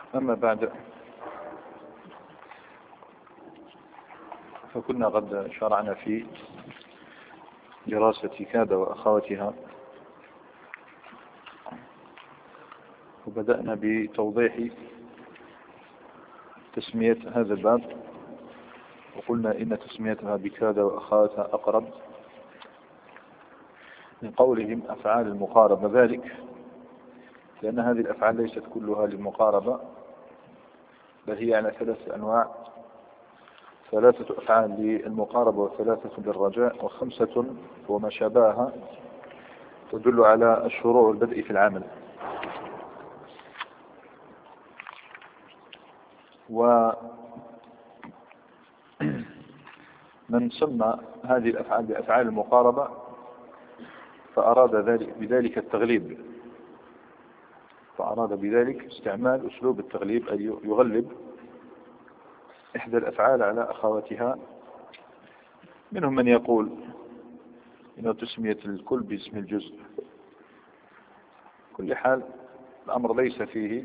أما بعد، فكنا قد شرعنا في دراسة كاد وأخواتها، وبدأنا بتوضيح تسمية هذا الباب، وقلنا إن تسميتها بكاد وأخواتها أقرب من قولهم أفعال المقاربة، ذلك لأن هذه الأفعال ليست كلها للمقاربة، بل هي على 3 أنواع: 3 أفعال للمقاربة، و3 للرجاء، و5 وما شابهها تدل على الشروع والبدء في العمل. ومن سمى هذه الأفعال بأفعال المقاربة فأراد بذلك التغليب، فأراد بذلك استعمال أسلوب التغليب، أي يغلب إحدى الأفعال على أخواتها. منهم من يقول إنه تسمية الكل باسم الجزء. كل حال الأمر ليس فيه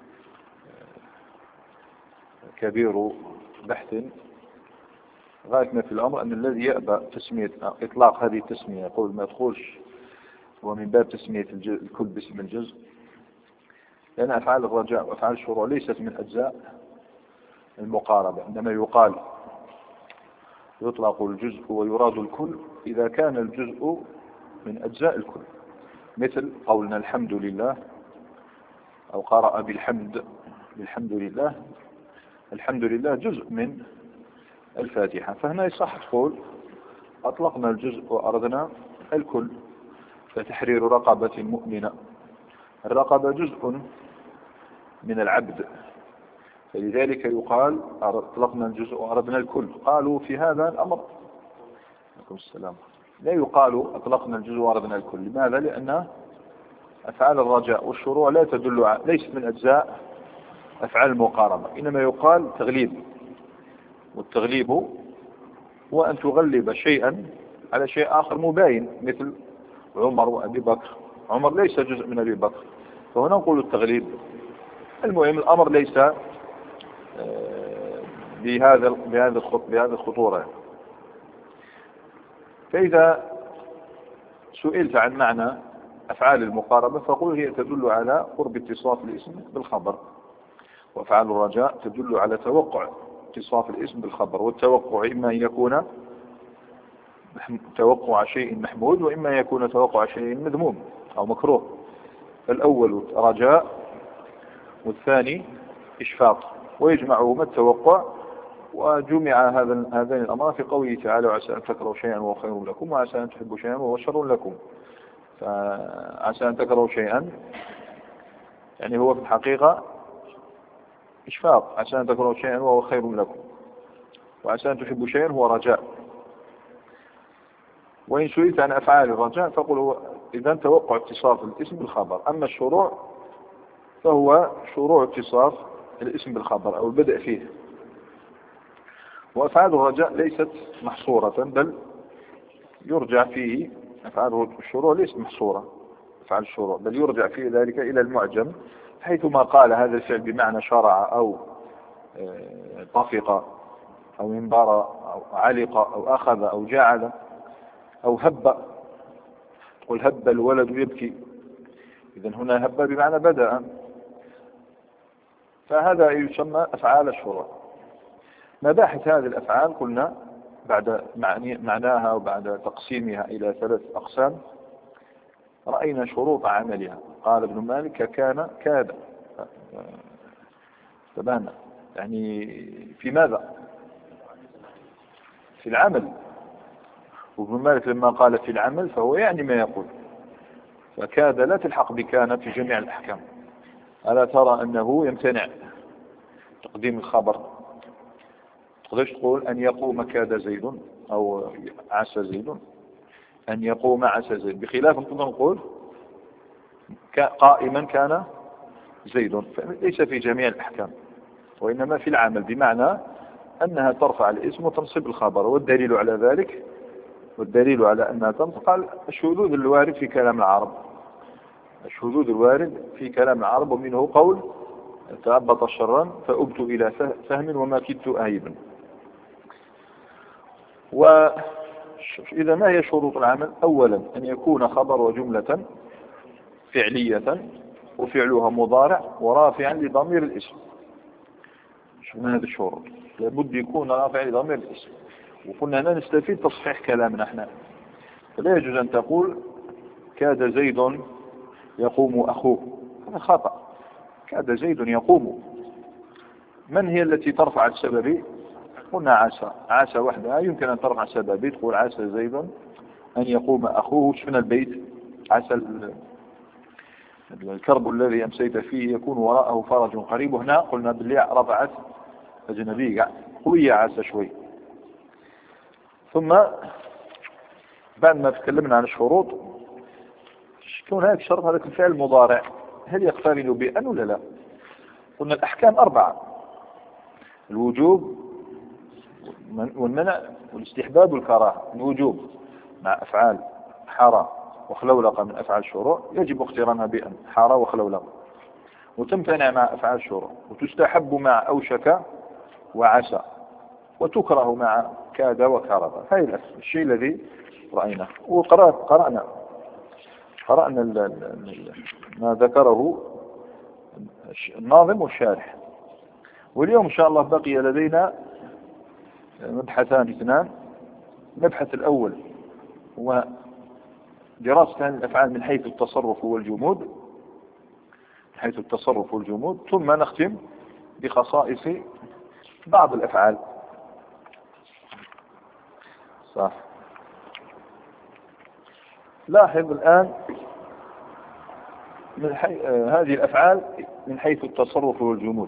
كبير بحث، غاية ما في الأمر أن الذي يأبى تسمية إطلاق هذه التسمية يقول ما يدخلش ومن باب تسمية الكل باسم الجزء، لأن أفعال الرجاء وأفعال الشروع ليست من أجزاء المقاربة، إنما يطلق الجزء ويراد الكل إذا كان الجزء من أجزاء الكل، مثل قولنا الحمد لله، أو قرأ بالحمد لله. الحمد لله جزء من الفاتحة، فهنا يصح تقول أطلقنا الجزء وأردنا الكل، فتحرير رقبة مؤمنة، الرقبة جزء من العبد، فلذلك يقال أطلقنا الجزء وأردنا الكل. قالوا في هذا الأمر عليكم السلام لا يقال أطلقنا الجزء وأردنا الكل. لماذا؟ لأن أفعال الرجاء والشروع لا تدل ليست من أجزاء أفعال المقاربة، إنما يقال تغليب، والتغليب هو أن تغلب شيئا على شيء آخر مباين، مثل عمر وأبي بكر. عمر ليس جزء من أبي بكر، فهنا نقول التغليب. المهم الأمر ليس بهذه الخطورة. فإذا سئلت عن معنى أفعال المقاربة فقل هي تدل على قرب اتصاف الاسم بالخبر، وأفعال الرجاء تدل على توقع اتصاف الاسم بالخبر، والتوقع إما أن يكون توقع شيء محمود، وإما أن يكون توقع شيء مذموم أو مكروه. فالأول رجاء والثاني إشفاق، ويجمعهما التوقع. وجمع هذين الأمران في قوله تعالى: وعسى أن تكرهوا شيئا وهو خير لكم، وعسى أن تحبوا شيئا وهو شر لكم. فعسى أن تكرهوا شيئا يعني هو في الحقيقة إشفاق، عسى أن تكرهوا شيئا وهو خير لكم، وعسى أن تحبوا شيئا هو رجاء. وإن سئلت عن أفعال الرجاء فقل هو إذا توقع اتصاف الاسم بالخبر. أما الشروع فهو شروع اتصاف الاسم بالخبر أو البدء فيه. وأفعال الرجاء ليست محصورة، بل يرجع فيه أفعال الشروع ليست محصورة، أفعال الشروع بل يرجع فيه ذلك إلى المعجم، حيثما قال هذا الفعل بمعنى شرع أو طفق أو انبر أو علق أو أخذ أو جعل أو هب. قل هب الولد يبكي، إذن هنا هب بمعنى بدأ، فهذا يسمى أفعال الشروع. مباحث هذه الأفعال قلنا بعد معناها وبعد تقسيمها إلى 3 أقسام رأينا شروط عملها. قال ابن مالك كان كاد، تبان يعني في ماذا؟ في العمل. وابن مالك لما قال في العمل فهو يعني ما يقول، فكاد لا تلحق بكان في جميع الأحكام. ألا ترى أنه يمتنع تقديم الخبر؟ تقدرش تقول أن يقوم كاد زيد أو عسى زيد، أن يقوم عسى زيد، بخلاف نقدر نقول قائما كان زيد. فليس في جميع الأحكام، وإنما في العمل، بمعنى أنها ترفع الاسم وتنصب الخبر. والدليل على ذلك، والدليل على أنها تنقل الشذوذ الوارد في كلام العرب، الشذوذ الوارد في كلام العرب، ومنه قول تعبط شرا فأبت إلى فهم وما كدت آيبا. وإذا ما هي شروط العمل؟ أولا أن يكون خبر وجملة فعلية وفعلها مضارع ورافعا لضمير الاسم. شفنا هذه الشروط، لابد يكون رافع لضمير الاسم. وقلنا هنا نستفيد تصحيح كلامنا احنا، فلا يجوز أن تقول كاد زيد يقوم أخوه، هذا خطأ. كاد زيد يقوم، من هي التي ترفع السبب؟ قلنا عسى. عسى وحدها يمكن أن ترفع السبب، تقول عسى زيد أن يقوم أخوه. شفنا البيت عسى الكرب الذي أمسيت فيه يكون وراءه فرج قريب. هنا قلنا باللي رفعت أجنبية قوية عسى شوي. ثم بعد ما تكلمنا عن الشروط، كون هناك شرط هذا الفعل المضارع هل يقترن بأن ولا لا؟ قلنا الأحكام 4: الوجوب والمنع والاستحباب والكراهة. الوجوب مع أفعال حرى وخلولقة من أفعال الشروع يجب اقترانها بأن، حرى وخلولقة، وتمتنع مع أفعال الشروع، وتستحب مع أوشك وعسى، وتكره مع كاد وكرب. هذا الشيء الذي رأيناه. وقرأنا ما ذكره الناظم والشارح. واليوم إن شاء الله بقي لدينا مبحثان اثنان. المبحث الأول هو دراسة هذه الأفعال من حيث التصرف والجمود، ثم نختم بخصائص بعض الأفعال. صح. لاحظ الآن هذه الأفعال من حيث التصرف والجمود.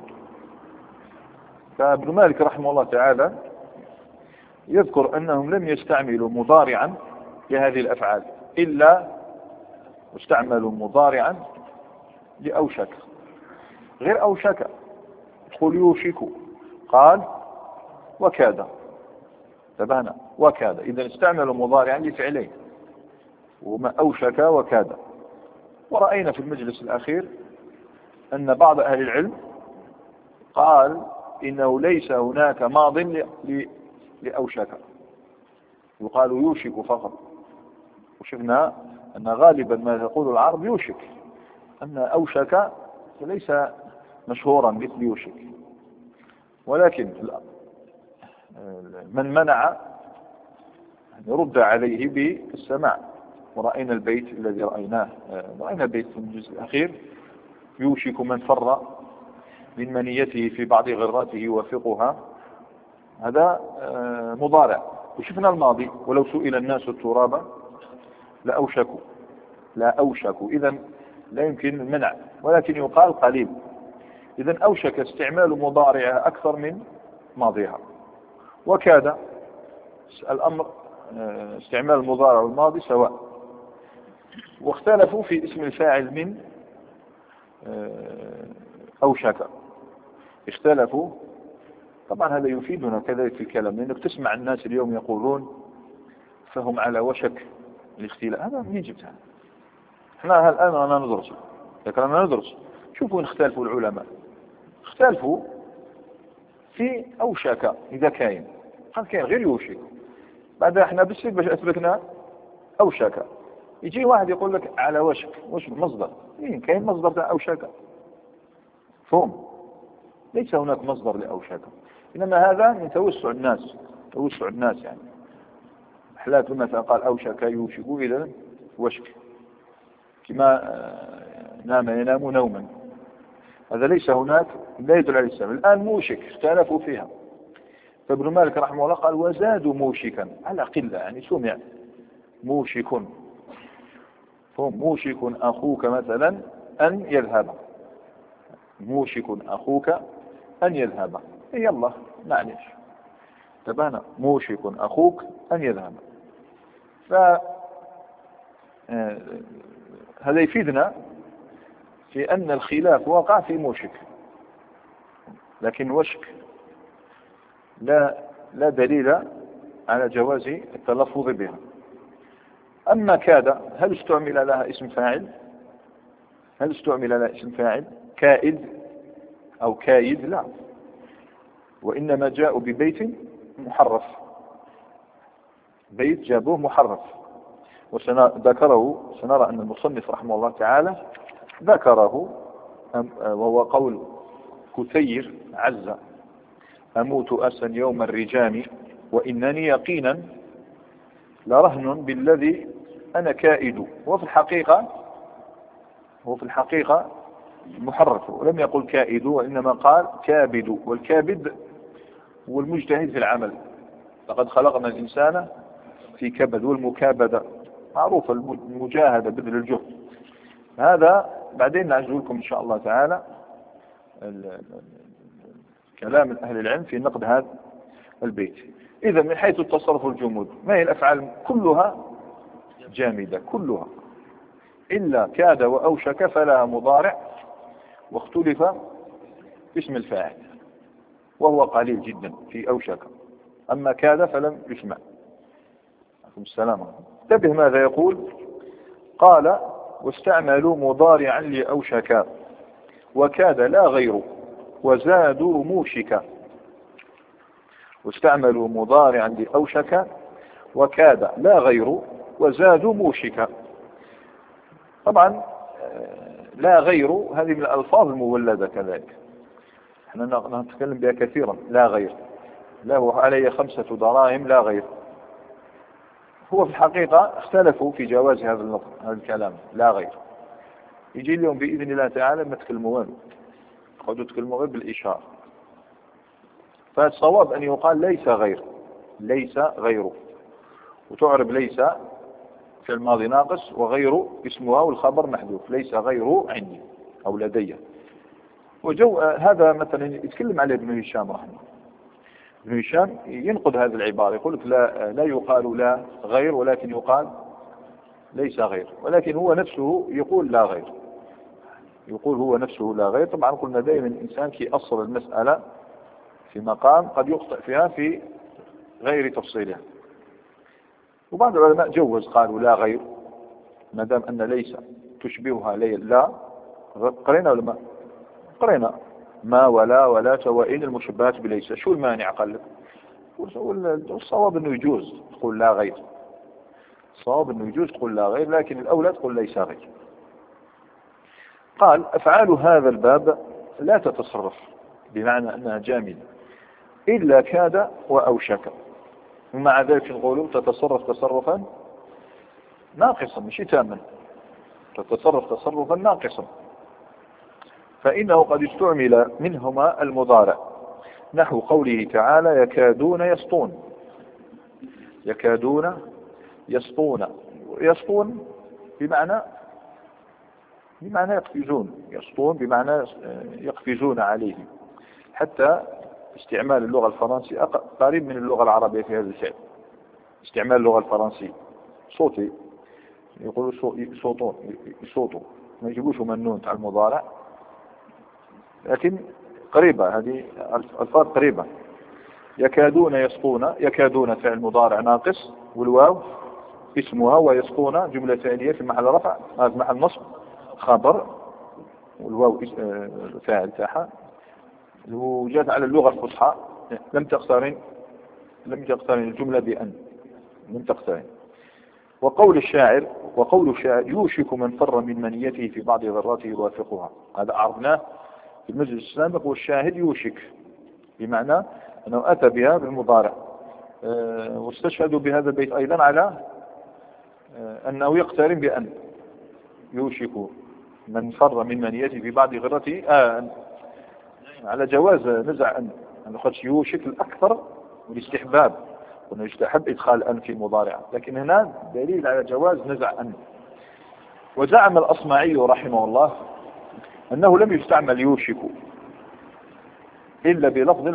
فابن مالك رحمه الله تعالى يذكر أنهم لم يستعملوا مضارعا لهذه الأفعال، إلا استعملوا مضارعا لأوشك. غير أوشك، قل يوشك، قال وكاد. تبهنا وكاد، إذا استعملوا مضارعا لفعلين، وما أوشك وكاد. ورأينا في المجلس الأخير أن بعض أهل العلم قال إنه ليس هناك ماض لأوشك، يقال يوشك فقط. وشفنا أن غالبا ما تقول العرب يوشك، أن أوشك ليس مشهورا مثل يوشك. ولكن من منع يرد عليه بالسماع. ورأينا البيت الذي رأينا البيت في الجزء الأخير: يوشك من فر من منيته في بعض غراته يوافقها. هذا مضارع. وشفنا الماضي: ولو سئل الناس التراب لا أوشكوا. إذن لا يمكن المنع، ولكن يقال قليل. إذن أوشك استعمال مضارعها أكثر من ماضيها. وكاد الأمر استعمال المضارع والماضي سواء. واختلفوا في اسم الفاعل من أوشك، اختلفوا. طبعا هذا يفيدنا كذلك في الكلام، لأنك تسمع الناس اليوم يقولون فهم على وشك الاختلاف. هذا من جبتها. احنا الآن أنا ندرس. شوفوا إن اختلفوا العلماء. اختلفوا في أوشك إذا كاين، قال كاين غير يوشك. بعد احنا باش أثبتنا أوشك، يجي واحد يقول لك على وشك، وش مصدر؟ كاين مصدر تاع أوشك؟ فهم ليس هناك مصدر لأوشك، إنما هذا من توسع الناس يعني. حلات مثلا قال أوشك يوشك، إذا وشك كما نام ينام نوما. هذا ليس هناك، لا يدل على السبب. الآن موشك اختلفوا فيها، فابن مالك رحمه الله قال وزادوا موشكا على قلة، يعني سمع موشك. فهم موشك أخوك مثلا أن يذهب، موشك أخوك أن يذهب، يلا معلش تبانا موشك أخوك أن يذهب. هذا يفيدنا في أن الخلاف واقع في موشك، لكن وشك لا دليل على جواز التلفظ بها. أما كاد، هل استعمل لها اسم فاعل؟ كائد أو كايد، لا، وإنما جاءوا ببيت محرف، بيت جابوه محرف. وذكره سنرى أن المصنف رحمه الله تعالى ذكره، وهو قول كثير عز: أموت أسا يوم الرجام وإنني يقينا لرهن بالذي أنا كائد. وفي الحقيقة محرف، ولم يقل كائد وإنما قال كابد، والكابد هو المجتهد في العمل. لقد خلقنا الإنسان في كبد، والمكابدة معروفة، المجاهدة، بذل الجهد. هذا بعدين نعجل لكم إن شاء الله تعالى كلام أهل العلم في نقد هذا البيت. إذا من حيث التصرف والجمود، ما هي الأفعال؟ كلها جامدة، كلها إلا كاد وأوشك فلها مضارع، واختلف اسم الفاعل وهو قليل جدا في أوشك، أما كاد فلم يسمع. عليكم السلام. انتبه ماذا يقول. قال: واستعملوا مضارعا لأوشك وكاد لا غير وزادوا موشك. واستعملوا مضارعا لأوشك وكاد لا غير وزادوا موشك. طبعا لا غير هذه من الألفاظ المولدة كذلك، احنا نتكلم بها كثيرا. لا غير، له علي 5 دراهم لا غير. هو في الحقيقة اختلفوا في جواز هذا الكلام لا غير. يجي اليوم بإذن الله تعالى ما تكلموا قد تكلموا غير بالإشارة. فالصواب أن يقال ليس غير، ليس غير، وتعرب ليس في الماضي ناقص وغير اسمها والخبر محذوف، ليس غير عندي أو لدي. وجو هذا مثلا يتكلم عليه ابن هشام رحمه الله. ابن هشام ينقض هذه العبارة، يقول لك لا يقال لا غير، ولكن يقال ليس غير، ولكن هو نفسه يقول لا غير، يقول هو نفسه لا غير. طبعا قلنا دائما الإنسان كي أصل المسألة في مقام قد يخطئ فيها في غير تفصيلها. وبعض العلماء جوز، قالوا لا غير ما دام أن ليس تشبهها لا. قرينا ولا ما قرينا؟ ما ولا وإن المشبهات بليس. شو المانع؟ قال لك الصواب أنه يجوز تقول لا غير، الصواب أنه يجوز تقول لا غير، لكن الأولى تقول ليس غير. قال: أفعال هذا الباب لا تتصرف، بمعنى أنها جامدة، إلا كاد وأوشك. ومع ذلك نقول تتصرف تصرفا ناقصا مش تاما، تتصرف تصرفا ناقصا، فإنه قد استعمل منهما المضارع، نحو قوله تعالى: يكادون يسطون. يكادون يسطون، يسطون بمعنى يقفزون، يسطون بمعنى يقفزون عليه. حتى استعمال اللغة الفرنسية قريب من اللغة العربية في هذا الفعل. استعمال اللغة الفرنسية صوتي، يقولوا يصوتوا، ما يجيبوش منون على المضارع، لكن قريبة، هذه الفاظ قريبة. يكادون يسطون، يكادون فعل مضارع ناقص، والواو اسمها، ويسطون جملة ثانية في محل رفع، في محل نصب خبر، والواو فاعل تاعها. وجاءت على اللغة الفصحى لم تقترن الجملة بأن، لم تقترن. وقول الشاعر يوشك من فر من منيته في بعض ذراته يوافقها. هذا عرضناه في المجلس السابق. والشاهد يوشك بمعنى أنه أتى بها بالمضارع. واستشهدوا بهذا البيت أيضا على أنه يقترن بأن، يوشك من فر من منيته في بعض غرته، على جواز نزع أن خدش يوشك الأكثر والاستحباب، وأنه يستحب إدخال أن في مضارع، لكن هنا دليل على جواز نزع أن. وزعم الأصمعي رحمه الله أنه لم يستعمل يوشك إلا بلفظ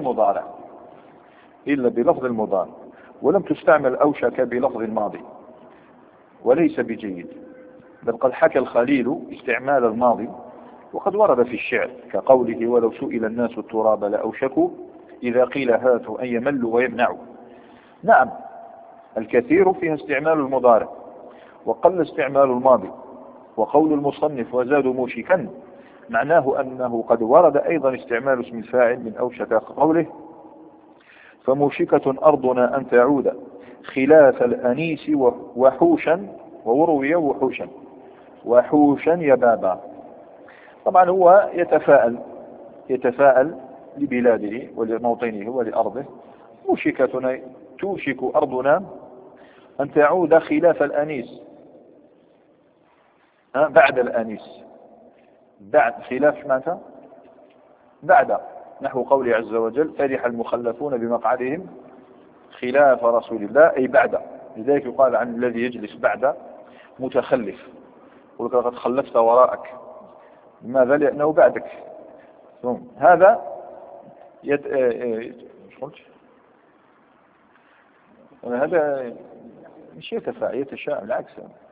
المضارع، ولم تستعمل أوشك بلفظ الماضي، وليس بجيد. بل قد حكى الخليل استعمال الماضي، وقد ورد في الشعر كقوله: ولو سئل الناس التراب لأوشكوا إذا قيل هاتوا أن يملوا ويمنعوا. نعم، الكثير فيها استعمال المضارع، وقل استعمال الماضي. وقول المصنف وزادوا موشكا معناه أنه قد ورد أيضا استعمال اسم الفاعل من أوشك قوله فموشكة أرضنا أن تعود خلاف الأنيس وحوشا، وروي وحوشا، وحوشا يبابا. طبعا هو يتفاءل لبلاده ولموطنه ولأرضه. موشكة توشك أرضنا أن تعود خلاف الأنيس، بعد الأنيس، بعد خلاف ماذا؟ بعد، نحو قوله عز وجل فرح المخلفون بمقعدهم خلاف رسول الله، أي بعد. لذلك يقال عن الذي يجلس بعد متخلف، يقول لقد خلفت وراءك. لماذا؟ لأنه بعدك. هذا هذا مش يتشائم، العكس،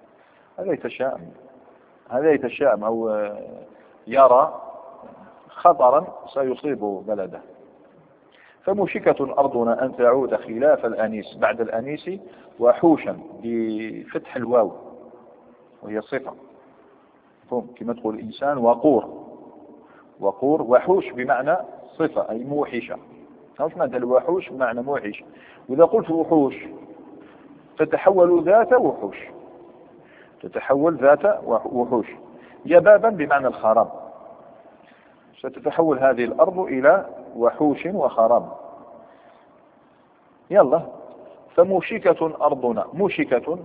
هذا يتشائم أو يرى خطرا سيصيب بلده. فموشكة أرضنا أن تعود خلاف الأنيس بعد الأنيس، وحوشا بفتح الواو وهي صفة، كما تقول الإنسان وقور، وحوش بمعنى صفة أي موحشة. مش معنى الوحوش بمعنى موحش، وإذا قلت وحوش تتحول ذات وحوش، تتحول ذات وحوش. يبابا بمعنى الخراب، ستتحول هذه الأرض إلى وحوش وخراب. يلا، فموشكة أرضنا، موشكة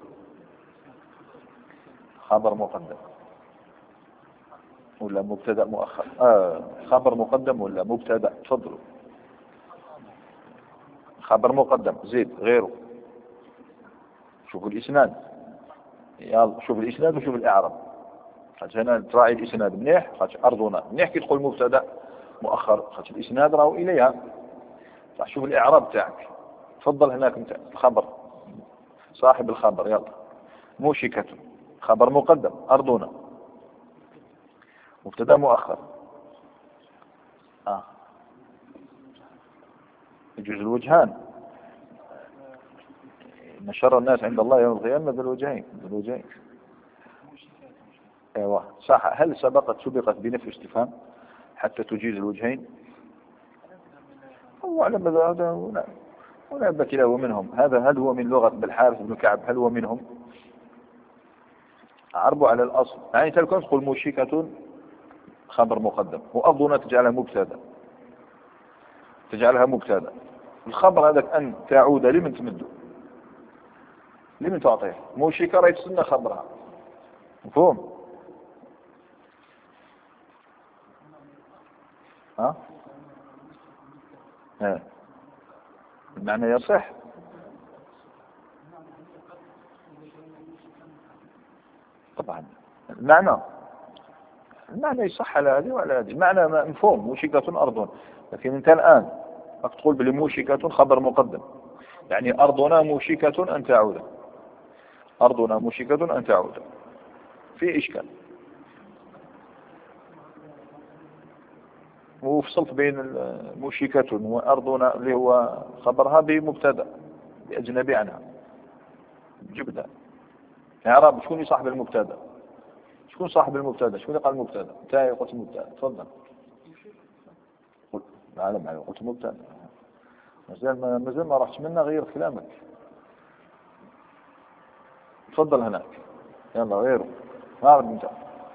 خبر مقدم ولا مبتدأ مؤخر؟ خبر مقدم ولا مبتدأ؟ تفضلوا. خبر مقدم، زيد غيره. شوفوا الإسناد، يلا شوف الإسناد وشوف الإعراب. هنا تراعي الإسناد منيح، أرضنا منيح كي تقول مبتدأ مؤخر، الإسناد راهو إليها. شوف الإعراب تاعك. تفضل هناك انت الخبر، صاحب الخبر. يلا، موشكة خبر مقدم، أرضنا مبتدأ مؤخر. يجوز الوجهان. إن شر الناس عند الله يوم القيامة ذو الوجهين. ايوه صح. هل سبقت بنفي استفهام حتى تجيز الوجهين؟ هو على هذا ولا بكي له منهم. هل هو من لغة بالحارث بن كعب؟ هل هو منهم؟ عربوا على الأصل. يعني تلكم تقول موشكة خبر مقدم، وأرضنا تجعلها مبتدا. الخبر هذاك أن تعود لمن تمده، لمن تعطيه. موشكة راه يتسنى خبرها، مفهوم؟ المعنى يصح. طبعا المعنى يصح على هذه وعلى هذه. المعنى مفهوم، موشكة أرض. لكن أنت الآن تقول بلي موشكة خبر مقدم، يعني أرضنا موشكة أن تعود، أرضنا موشكة أن تعود، في إشكال. وفصلت بين موشكة وأرضنا اللي هو خبرها بمبتدا بأجنبي عنها. جبنا إعراب. شكون صاحب المبتدا؟ شكون صاحب المبتدا؟ شكون قال المبتدا؟ انت قلت المبتدا. تفضل. معلم قلت مبتدا. مازال ما رحتش منا غير كلامك. تفضل هناك. يلا غيره. هذا انت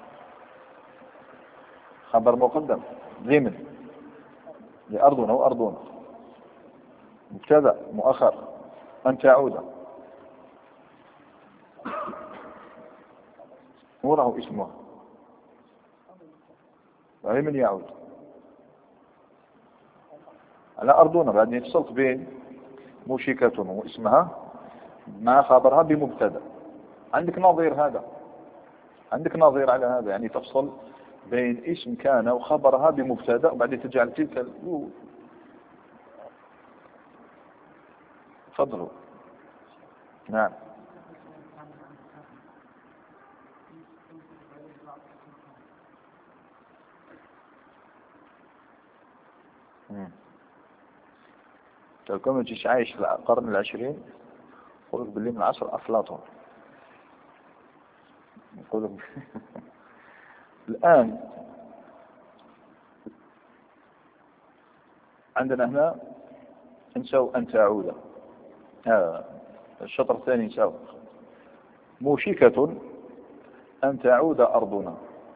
خبر مقدم لمن؟ لأرضنا وأرضنا مبتدا مؤخر أن تعود، وراه اسمه وهي من يعود على أرضنا. بعد يفصلت بين موشكة واسمها مع خبرها بمبتدا. عندك نظير هذا، عندك نظير على هذا، يعني تفصل بين اسم كان وخبرها بمبتدا وبعدين تجعل تلك تفضلوا. نعم. كم تجيش عايش في القرن العشرين يقولك باللي من عصر أفلاطون. يقولك الآن عندنا هنا نساو أن تعود. الشطر الثاني نساو موشكة أن تعود أرضنا.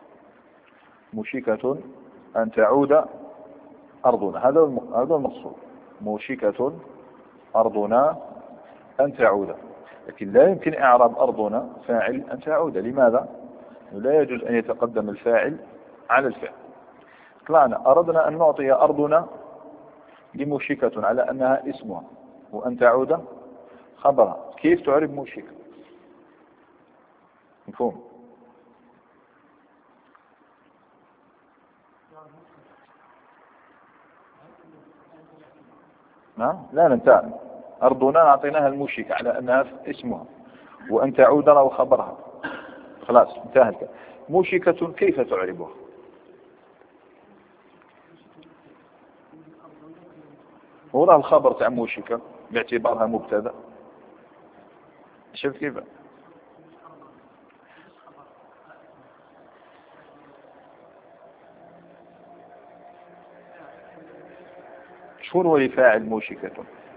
موشكة أن تعود أرضنا، هذا المقصود. موشكة أرضنا أن تعود، لكن لا يمكن إعراب أرضنا فاعل أن تعود. لماذا؟ لا يجوز أن يتقدم الفاعل على الفعل. طلعنا أردنا أن نعطي أرضنا لموشكة على أنها اسمها، وأن تعود خبرها. كيف تعرب موشكة؟ مفهوم؟ لا ننتهي. أرضنا أعطيناها الموشكة على أنها اسمها، وأن تعود له خبرها. خلاص انتهت. موشكة كيف تعربها؟ هو الخبر تاع موشكة باعتبارها مبتدا. شوف كيف شكون هو فاعل موشكة؟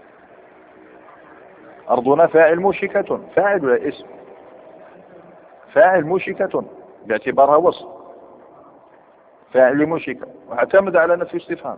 أرضنا فاعل موشكة، فاعل ولا اسم؟ فاعل موشكة باعتبارها وصف، فاعل موشكة، واعتمد على نفي استفهام.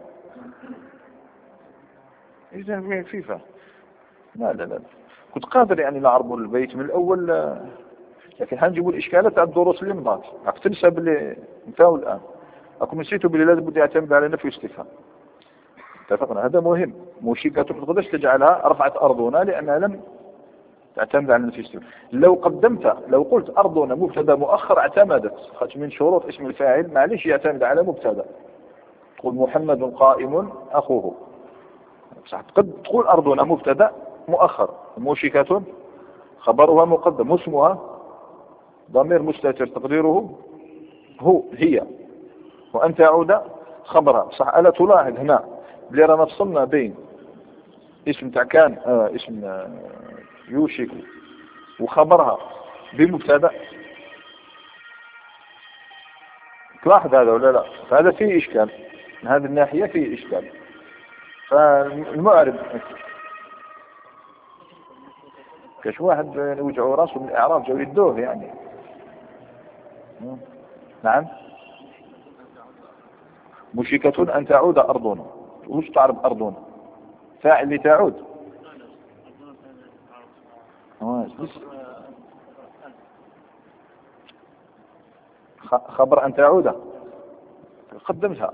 إذا فيفا لا كنت قادر يعني نعرض البيت من الأول، لكن حنجيبوا الإشكالات على الدروس اللي مضات. راك تنسى باللي انتهوا الآن، راكم نسيتوا باللي لازم بده يعتمد على نفي استفهام. اتفقنا؟ هذا مهم. موشكة ما تقدرش تجعلها رفعت أرضنا لأنها لم تعتمد على نفي استفهام. لو قلت أرضنا مبتدا مؤخر اعتمدت، خاطر من شروط اسم الفاعل معليش يعتمد على مبتدا. تقول محمد قائم أخوه، صح؟ تقول أرضنا مبتدا مؤخر، موشكة خبرها مقدم، واسمها ضمير مستتر تقديره هي، وأن تعود خبرها. صح؟ ألا تلاحظ هنا اللي رانا فصلنا بين اسم تاع كان اسم يوشك وخبرها بمبتدا؟ تلاحظ هذا ولا لا؟ فهذا فيه إشكال، من هذه الناحية فيه إشكال. فالمعرب كاش واحد يوجعوا راسه من الإعراب جاو يدوه يعني. نعم. مشكة أن تعود أرضنا. وش تعرف أرضنا؟ فاعل لتعود. خبر أن تعود قدمتها.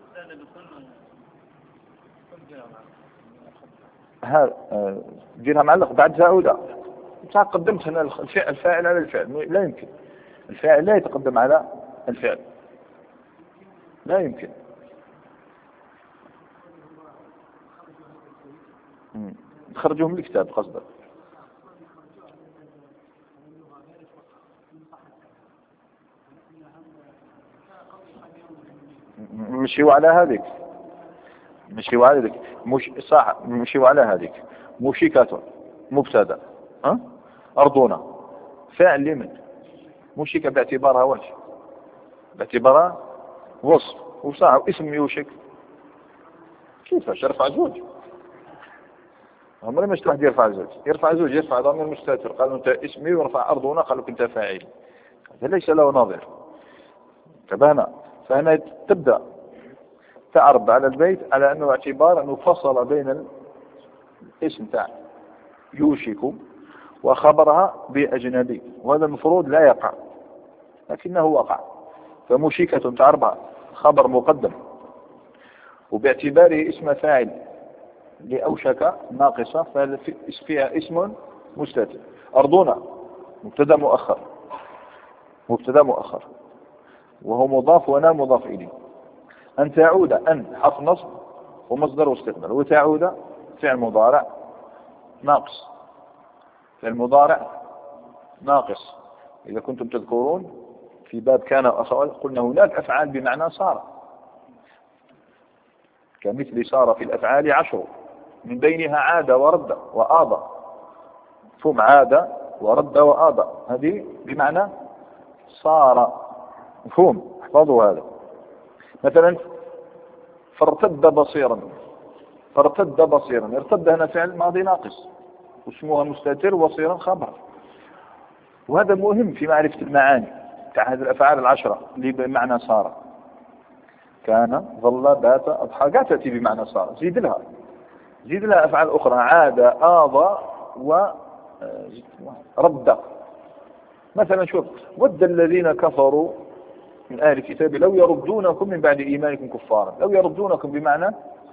ديرها معلق بعد تعود. قدمت هنا الفاعل على الفعل. لا يمكن. الفاعل لا يتقدم على الفعل، لا يمكن. تخرجوهم من الكتاب قصدك؟ مشيوا على هذيك، مشيوا على هذيك، صح، مشيوا على هذيك. موشكة مبتدا، أرضنا فاعل لمن؟ موشكة باعتبارها وجه، باعتبارها وصف، وصح اسم يوشك. كيفاش رفع زوج؟ عمري ما شفت واحد يرفع زوج. يرفع زوج، يرفع ضمير مستتر، قالوا انت اسمي، ورفع أرضنا قالوا انت فاعل. هذا ليس له نظير. فهنا تبدأ تعرض على البيت على أنه اعتبار أنه فصل بين الاسم تاع يوشك وخبرها بأجنبي، وهذا المفروض لا يقع لكنه وقع. فمشكة تعرب خبر مقدم، وباعتباره اسم فاعل لأوشك ناقصة فيها اسم مستتر. أرضنا مبتدا مؤخر وهو مضاف ونا مضاف إليه. أن تعود، أن حرف نصب ومصدر واستقبال، وتعود فعل مضارع ناقص. فعل مضارع ناقص. إذا كنتم تذكرون في باب كان وأخوات قلنا هناك أفعال بمعنى صار، كمثل صار في الأفعال 10 من بينها عاد ورد وآضى. ثم عاد ورد وآضى، هذه بمعنى صار. مفهوم؟ احفظوا هذا. مثلا فارتد بصيرا، فارتد بصيرا. ارتد هنا فعل ماضي ناقص واسمها مستتر، وبصيرا خبر. وهذا مهم في معرفة المعاني تاع هذه الأفعال العشرة اللي بمعنى صار. كان، ظل، بات، أضحى، قاعد تأتي بمعنى صار. زيد لها أفعال أخرى: عاد، آضى، ورد. مثلا شوف: ود الذين كفروا من أهل الكتاب لو يردونكم من بعد إيمانكم كفارا. لو يردونكم بمعنى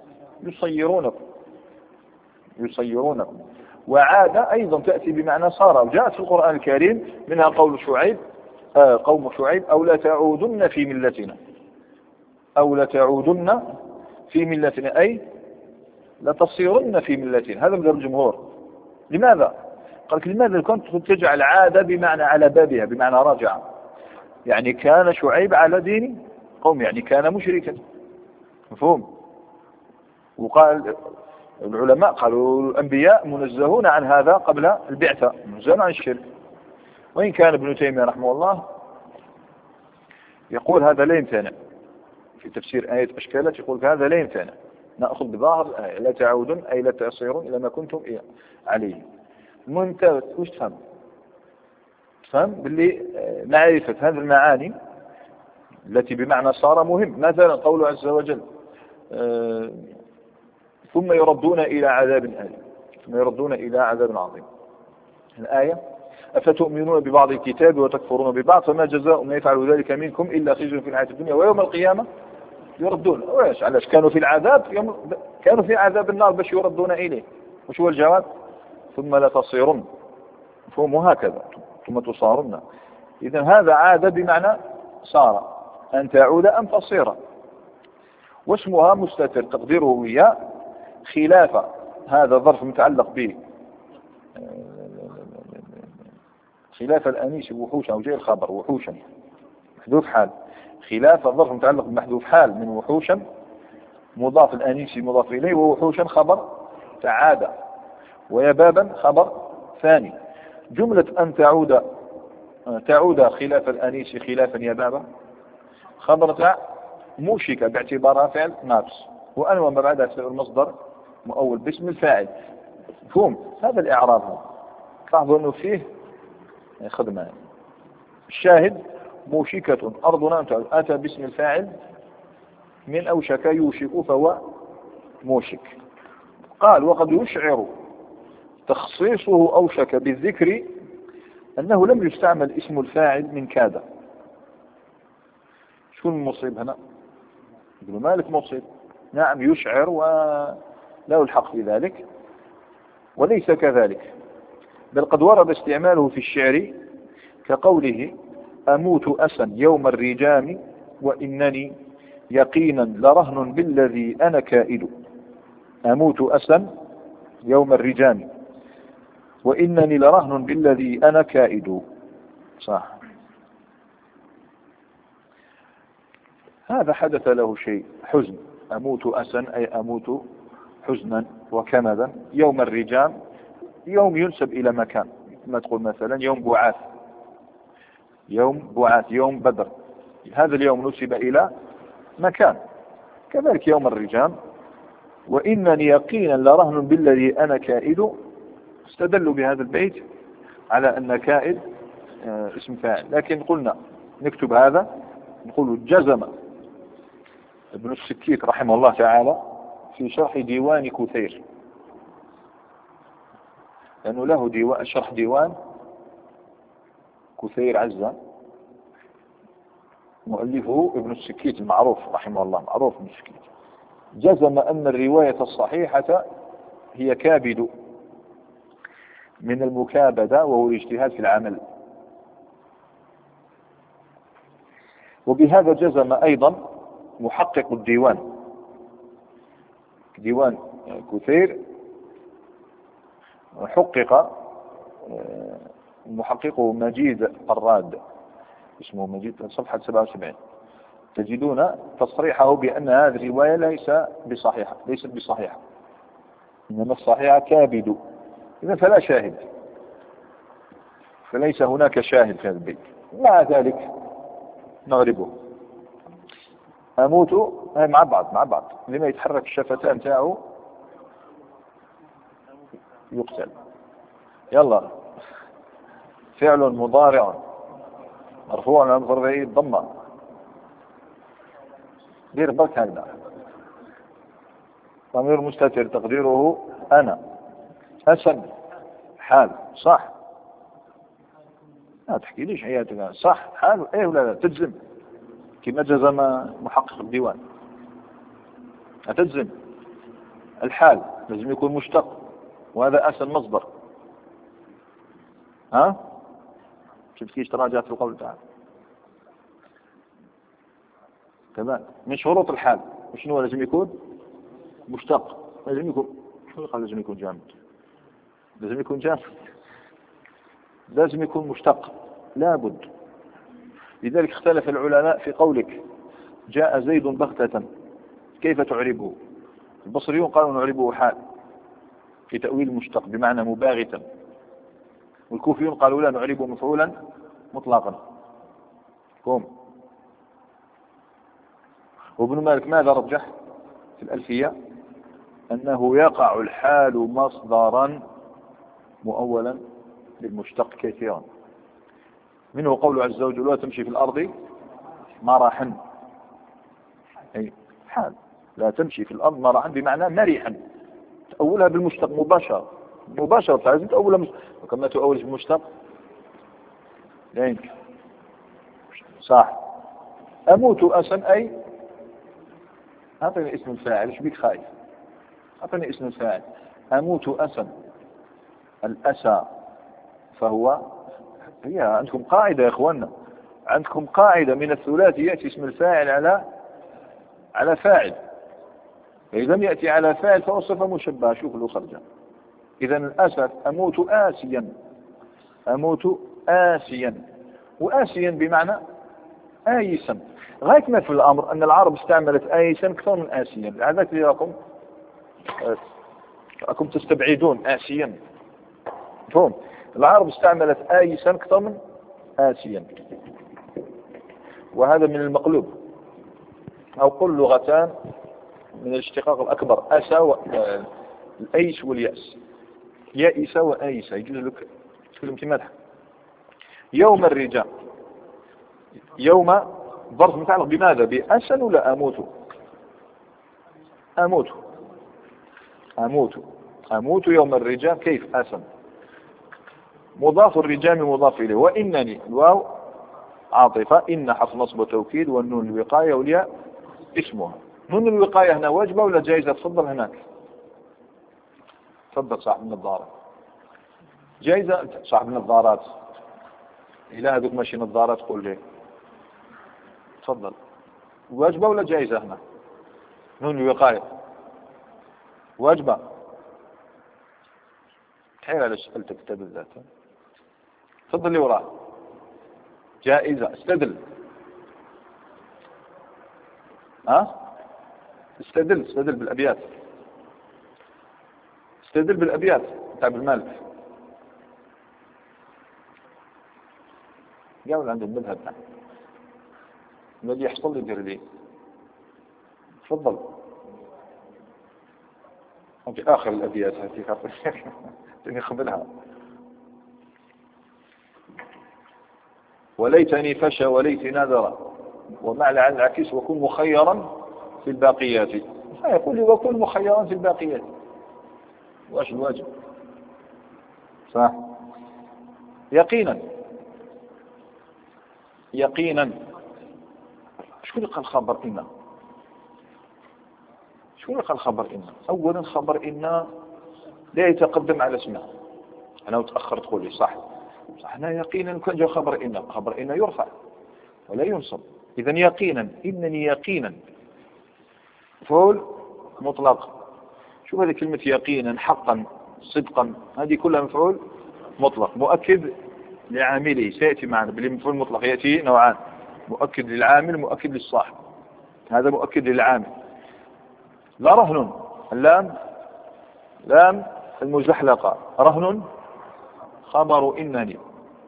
يصيرونكم. وعاد أيضا تأتي بمعنى صار، وجاءت في القرآن الكريم منها قول شعيب، قوم شعيب: أو لتعودن في ملتنا. أو لتعودن في ملتنا أي لتصيرن في ملتنا. هذا مذهب الجمهور. لماذا؟ قال لك: لماذا كنت تجعل عاد بمعنى على بابها، بمعنى رجع؟ يعني كان شعيب على دين قوم، يعني كان مشركا. مفهوم؟ وقال العلماء قالوا الأنبياء منزهون عن هذا قبل البعثة، منزهون عن الشرك. وإن كان ابن تيمية رحمه الله يقول هذا لا يمتنع في تفسير آية أشكالات، يقول هذا لا يمتنع، نأخذ بظاهر الآية: لا تعودون أي لا تصيرون إلى ما كنتم عليه. المهم انت وش تفهم باللي معرفة هذه المعاني التي بمعنى صار مهم. مثلا قوله عز وجل: ثم يردون إلى عذاب أليم، ثم يردون إلى عذاب عظيم. الآية: أفتؤمنون ببعض الكتاب وتكفرون ببعض فما جزاء من يفعل ذلك منكم إلا خزي في الحياة الدنيا ويوم القيامة يردون. علاش كانوا في العذاب، كانوا في عذاب النار باش يردون إليه. وش هو الجواب؟ ثم لا تصيرن. مفهوم؟ هكذا ثم تصارن. إذن هذا عاد بمعنى صار، أن تعود أم تصير. واسمها مستتر تقديره هي خلاف هذا ظرف متعلق به خلاف الأنيس وحوشا، أو جاء الخبر وحوشا محذوف حال. خلاف الظرف متعلق بمحذوف حال من وحوشا، مضاف الأنيس مضاف إليه، ووحوشا خبر تعاد، ويبابا خبر ثاني. جملة أن تعود خلاف الأنيس خلافا يبابا خبر تاع موشكة باعتبارها فعل ناقص، وأن وما بعدها المصدر مؤول باسم الفاعل. مفهوم؟ هذا الإعراب لاحظوا أنه فيه خدمة. الشاهد: موشكة أرضنا أن تعود، أتى باسم الفاعل من أوشك يوشك فهو موشك. قال: وقد يشعر تخصيصه أوشك بالذكر أنه لم يستعمل اسم الفاعل من كاد. شو المصيب هنا؟ ابن مالك مصيب. نعم يشعر ولا الحق في ذلك، وليس كذلك، بل قد ورد استعماله في الشعر كقوله: أموت أسا يوم الرجام وإنني يقينا لرهن بالذي أنا كائد. أموت أسا يوم الرجام وإنني لرهن بالذي أنا كائد. صح. هذا حدث له شيء حزن. أموت أسا أي أموت حزنا وكمدا. يوم الرجام يوم ينسب إلى مكان، ما تقول مثلا يوم بعاث، يوم بدر، هذا اليوم نسب إلى مكان. كذلك يوم الرجام وإنني يقينا لرهن بالذي أنا كائد، استدلوا بهذا البيت على أن كائد اسم فاعل. لكن قلنا نكتب هذا، نقول: جزم ابن السكيت رحمه الله تعالى في شرح ديوان كثير، لأنه له شرح ديوان كثير عزة، مؤلفه ابن السكيت المعروف رحمه الله، معروف ابن السكيت. جزم أن الرواية الصحيحة هي كابد من المكابدة، وهو الاجتهاد في العمل. وبهذا جزم أيضا محقق الديوان، ديوان كثير حقق محققه مجيد قراد، اسمه مجيد، صفحة 77 تجدون تصريحه بأن هذه الرواية ليست بصحيحة، إنما الصحيحة كابد. إذا فلا شاهد، فليس هناك شاهد في هذا البيت. مع ذلك نغربه. أموت مع بعض لما يتحرك الشفتان تاعه يقتل. يلا فعل مضارع مرفوع على ظرفه الضمة. دير برك هكذا. ضمير مستتر تقديره أنا. أسد حال صح. لا تحكي ليش حياتك صح حال ايه ولا لا تجزم كما جزم محقق الديوان. هتجزم الحال لازم يكون مشتق وهذا أسد مصدر. ها شفت كيف تراجعت في القول تعالى كمان من شروط الحال وشنو لازم يكون مشتق. لازم يكون شنو قال لازم يكون جامد. لازم يكون جامد لازم يكون مشتق لابد. لذلك اختلف العلماء في قولك جاء زيد بغتة كيف تعربه. البصريون قالوا نعربه حال في تأويل مشتق بمعنى مباغتا. والكوفيون قالوا لا نعربه مفعولا مطلقا. قوم. وابن مالك ماذا رجح في الألفية أنه يقع الحال مصدرا مؤولا للمشتق كثيرا. منه قوله عز وجل لا تمشي في الأرض مرحا أي حال لا تمشي في الأرض مرحا بمعنى مرحا تأولها بالمشتق مباشرة لازم تأولها وكما تؤول بالمشتق لا يمكن. صح. أموت أسا أي أعطني اسم الفاعل ايش بيك خايف. أعطني اسم الفاعل. أموت أسا الأسى فهو هي عندكم قاعدة يا إخواننا. عندكم قاعدة من الثلاثي يأتي اسم الفاعل على فاعل. فإذا لم يأتي على فاعل فهو صفة مشبهة. شوف له خرجة. إذا الأسد أموت آسيا. أموت آسيا وآسيا بمعنى آيسا. غاية ما في الأمر أن العرب استعملت آيسا أكثر من آسيا. لذلك لأكم تستبعدون آسيا. فهم العرب استعملت آيسا أكثر من آسيا. وهذا من المقلوب أو قل لغتان من الاشتقاق الأكبر أسى الأيس واليأس. يائس وآيس يجوز لك تكلم مدح. يوم الرجال يوم ظرف متعلق بماذا بأسن ولا أموت. أموت أموت أموت يوم الرجال كيف أسن. مضاف الرجال مضاف إليه. وإنني الواو عاطفة إن حرف نصب وتوكيد والنون الوقاية والياء اسمها. نون الوقاية هنا واجبة ولا جائزة. تفضل هناك. تفضل صاحب النظارة. جائزة صاحب النظارات إلى هذوك ماشي نظارات قول لي. تفضل واجبة ولا جائزة هنا. نون الوقاية واجبة. حين على سألتك كتاب الذات. تفضل لي وراه. جائزة. استدل. استدل بالأبيات. استدل بالأبيات تاع المالك. قاول عند المذهب الذي يحصل لي دير لي. تفضل. في آخر الأبيات هاتي خبرها. وليتني فشى وليت نذر ومع لعل العكس وكن مخيرا في الباقيات. يقول لي وكن مخيرا في الباقيات. واش الواجب. صح. يقينا شكون اللي قال خبر إن. شكون اللي قال خبر إن. أولا خبر إن لا يتقدم على اسمه. أنا متأخر تقول لي صح هنا يقينا كان جاء خبر إن يرفع ولا ينصب. إذا يقينا إنني يقينا فول مطلق. شوف هذه كلمة يقينا حقا صدقا هذه كلها مفعول مطلق مؤكد لعامله. سيأتي معنا بالمفعول المطلق يأتي نوعان مؤكد للعامل مؤكد للصاحب. هذا مؤكد للعامل. لا رهن لام المزحلقة رهن خبر إنني.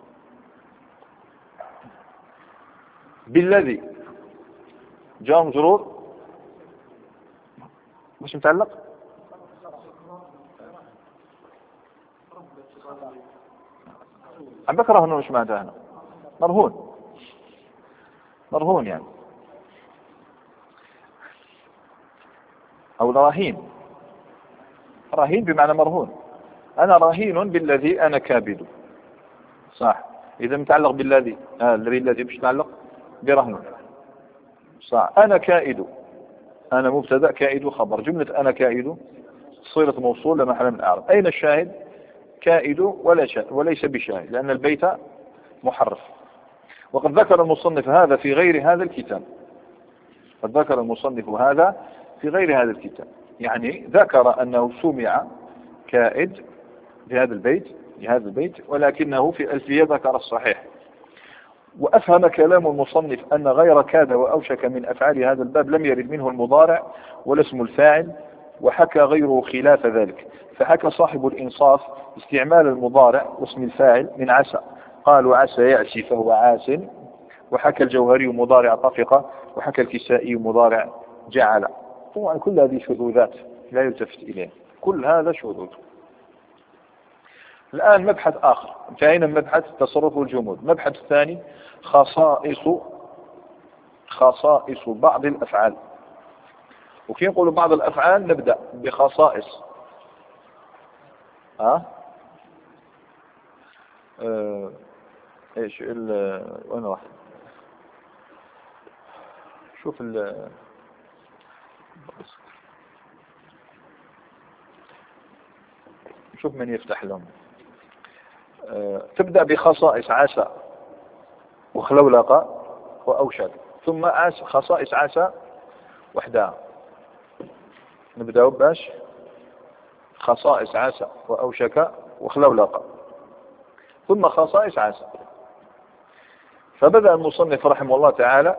بالذي جاء مجرور مش متعلق عم بكره انه مش معناتها هنا مرهون يعني، او رهين بمعنى مرهون. انا رهين بالذي انا كابد، صح. اذا متعلق بالذي الذي مش متعلق برهن، صح. انا كائد، انا مبتدا، كائد خبر. جملة انا كائد صيغة موصول لا محل من الاعراب. اين الشاهد؟ كائد وليس بشاهد، لان البيت محرف. وقد ذكر المصنف هذا في غير هذا الكتاب، يعني ذكر أنه سمع كائد لهذا البيت، ولكنه في الألفية ذكر الصحيح. وأفهم كلام المصنف أن غير كاد وأوشك من أفعال هذا الباب لم يرد منه المضارع ولا اسم الفاعل، وحكى غيره خلاف ذلك. فحكى صاحب الإنصاف استعمال المضارع واسم الفاعل من عسى، قالوا عسى يعسي فهو عاس. وحكى الجوهري مضارع طفق، وحكى الكسائي مضارع جعل. طبعا كل هذه شذوذات لا يلتفت إليه، كل هذا شذوذ. الآن مبحث آخر، انتهينا من مبحث تصرف الجمود. مبحث الثاني خصائص بعض الأفعال. وكي نقول بعض الأفعال نبدأ بخصائص ايش وين راح شوف شوف من يفتح لهم. تبدأ بخصائص عسى وخلولق وأوشك، ثم خصائص عسى وحدها. نبدأ باش خصائص عسى وأوشك وخلولق، ثم خصائص عسى. فبدأ المصنف رحمه الله تعالى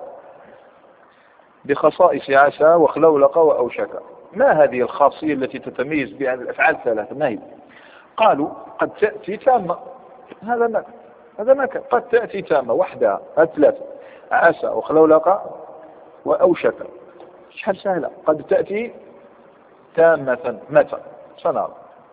بخصائص عسى وخلولق وأوشك. ما هذه الخاصية التي تتميز بها الأفعال الثلاثة؟ ما هي؟ قالوا قد تأتي تامة، هذا ما كان. قد تأتي تامة وحدها، الثلاثة عسى وخلولق وأوشك. شحال سهلة. قد تأتي تامة متى؟ سنرى.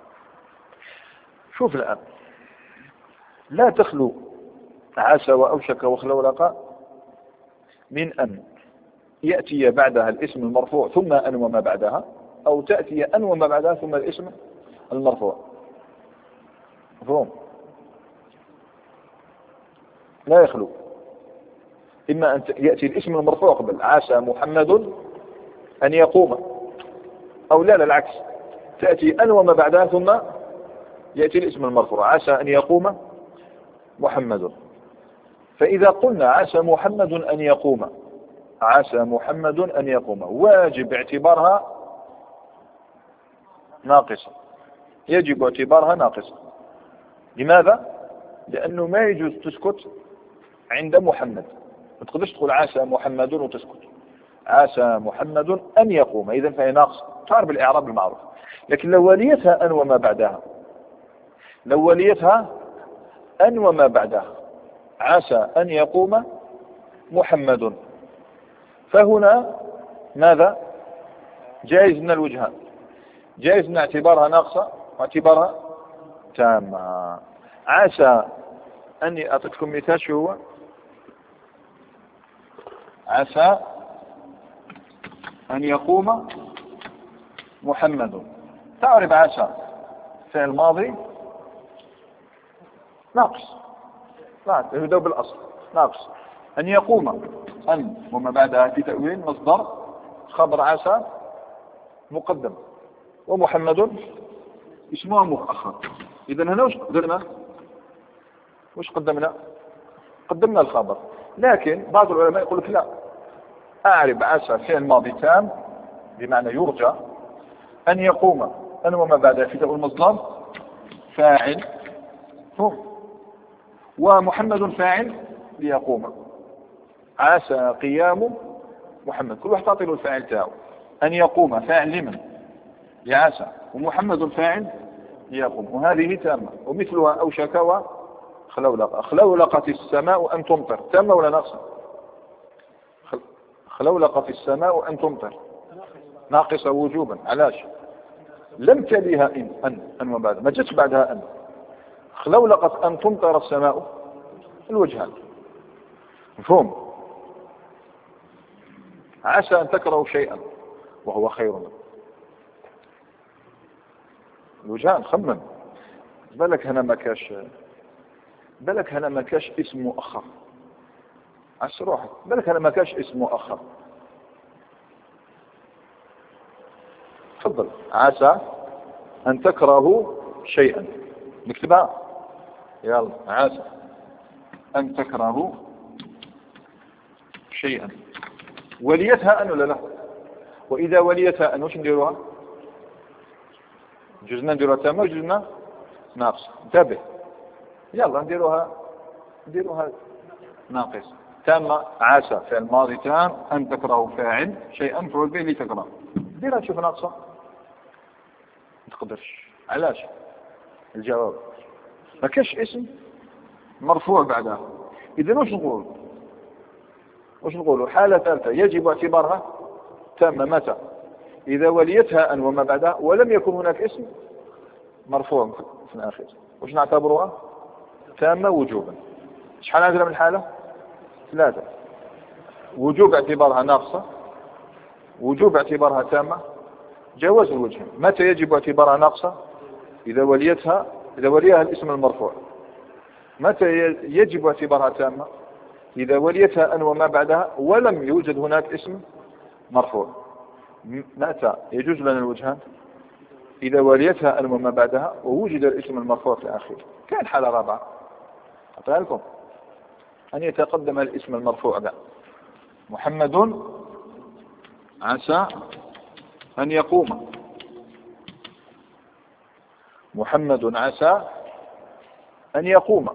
شوف الآن، لا تخلو عسى وأوشك وخلولق من أن يأتي بعدها الاسم المرفوع ثم أن وما بعدها، أو تأتي أن وما بعدها ثم الاسم المرفوع. مفهوم؟ لا يخلو. إما أن يأتي الاسم المرفوع قبل عسى محمد أن يقوم، أو لا العكس، تأتي أن وما بعدها ثم يأتي الاسم المرفوع عسى أن يقوم محمد. فإذا قلنا عسى محمد أن يقوم، عسى محمد أن يقوم، واجب اعتبارها ناقصة، يجب اعتبارها ناقصة. لماذا؟ لأنه ما يجوز تسكت عند محمد. ما تقدرش تقول عسى محمد وتسكت. عسى محمد أن يقوم، إذن فهي ناقصة، تعرف الإعراب المعروف. لكن لو وليتها أن وما بعدها، عسى أن يقوم محمد، فهنا ماذا؟ جائز من الوجهان. جائز من اعتبارها ناقصة واعتبارها تامة. عسى أني أعطيكم مثال. شو هو؟ عسى أن يقوم محمد. تعرف عسى فعل ماضي ناقص، يبدأ بالأصل ناقص. أن يقوم أن وما بعدها في تأويل مصدر خبر عسى مقدم، ومحمد اسمه مؤخر. إذن هنا وش قدمنا الخبر. لكن بعض العلماء يقول لك لا، أعرب عسى فعل ماضي تام بمعنى يرجى، أن يقوم أن وما بعدها في تأويل مصدر فاعل ومحمد فاعل ليقوم. عسى قيام محمد، كل واحد تعطي له الفاعل تاعه. أن يقوم فاعل لمن؟ لعسى، ومحمد فاعل ليقوم، وهذه تامة. ومثلها أوشك وخلولق. خلولقت السماء أن تمطر، تامة ولا ناقصة؟ خلولقت السماء أن تمطر ناقصة وجوبا. علاش؟ لم تليها أن وبعد ما جت بعدها أن. خلولقت أن تمطر السماء الوجهان. مفهوم؟ عسى أن تكرهوا شيئا وهو خير منه. الوجهان خمم. بالك هنا ما كاش اسم مؤخر. عس روحك. بالك هنا ما كاش اسم مؤخر. تفضل. عسى أن تكرهوا شيئا. نكتبها. يلا. عسى أن تكرهوا شيئا. وليتها أن ولا لا؟ وإذا وليتها أن وش نديروها؟ جزنا نديروها تامة وجزنا ناقص. انتبه. يلا نديروها ناقص. تامة عسى فعل ماضي تام، أن تكرهوا فاعل، شيئا مفعول به لتكره. ديرها تشوف ناقصة. ما تقدرش. علاش؟ الجواب ما كاش اسم مرفوع بعدها. إذا وش نقولوا؟ حالة ثالثة يجب اعتبارها تامة متى؟ إذا وليتها أن وما بعدها ولم يكن هناك اسم مرفوع في الآخر. وش نعتبرها؟ تامة وجوبا. شحال عندنا من الحالة؟ 3. وجوب اعتبارها ناقصة، وجوب اعتبارها تامة، جواز الوجه. متى يجب اعتبارها ناقصة؟ إذا وليها الاسم المرفوع. متى يجب اعتبارها تامة؟ إذا وليتها أن وما بعدها ولم يوجد هناك اسم مرفوع. متى يجوز لنا الوجهان؟ إذا وليتها أن وما بعدها ووجد الاسم المرفوع في الأخير. كان حالة رابعة أعطيها لكم، أن يتقدم الاسم المرفوع ده. محمد عسى أن يقوم. محمد عسى أن يقوم.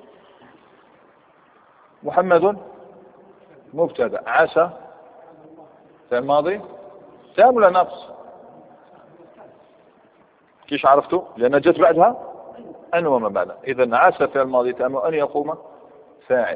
محمد مبتدا، عسى فعل ماضي تام ولا ناقص؟ كيش عرفتوا؟ لأن جت بعدها أن وما بعدها. إذن عسى فعل ماضي تام وأن يقوم فاعل.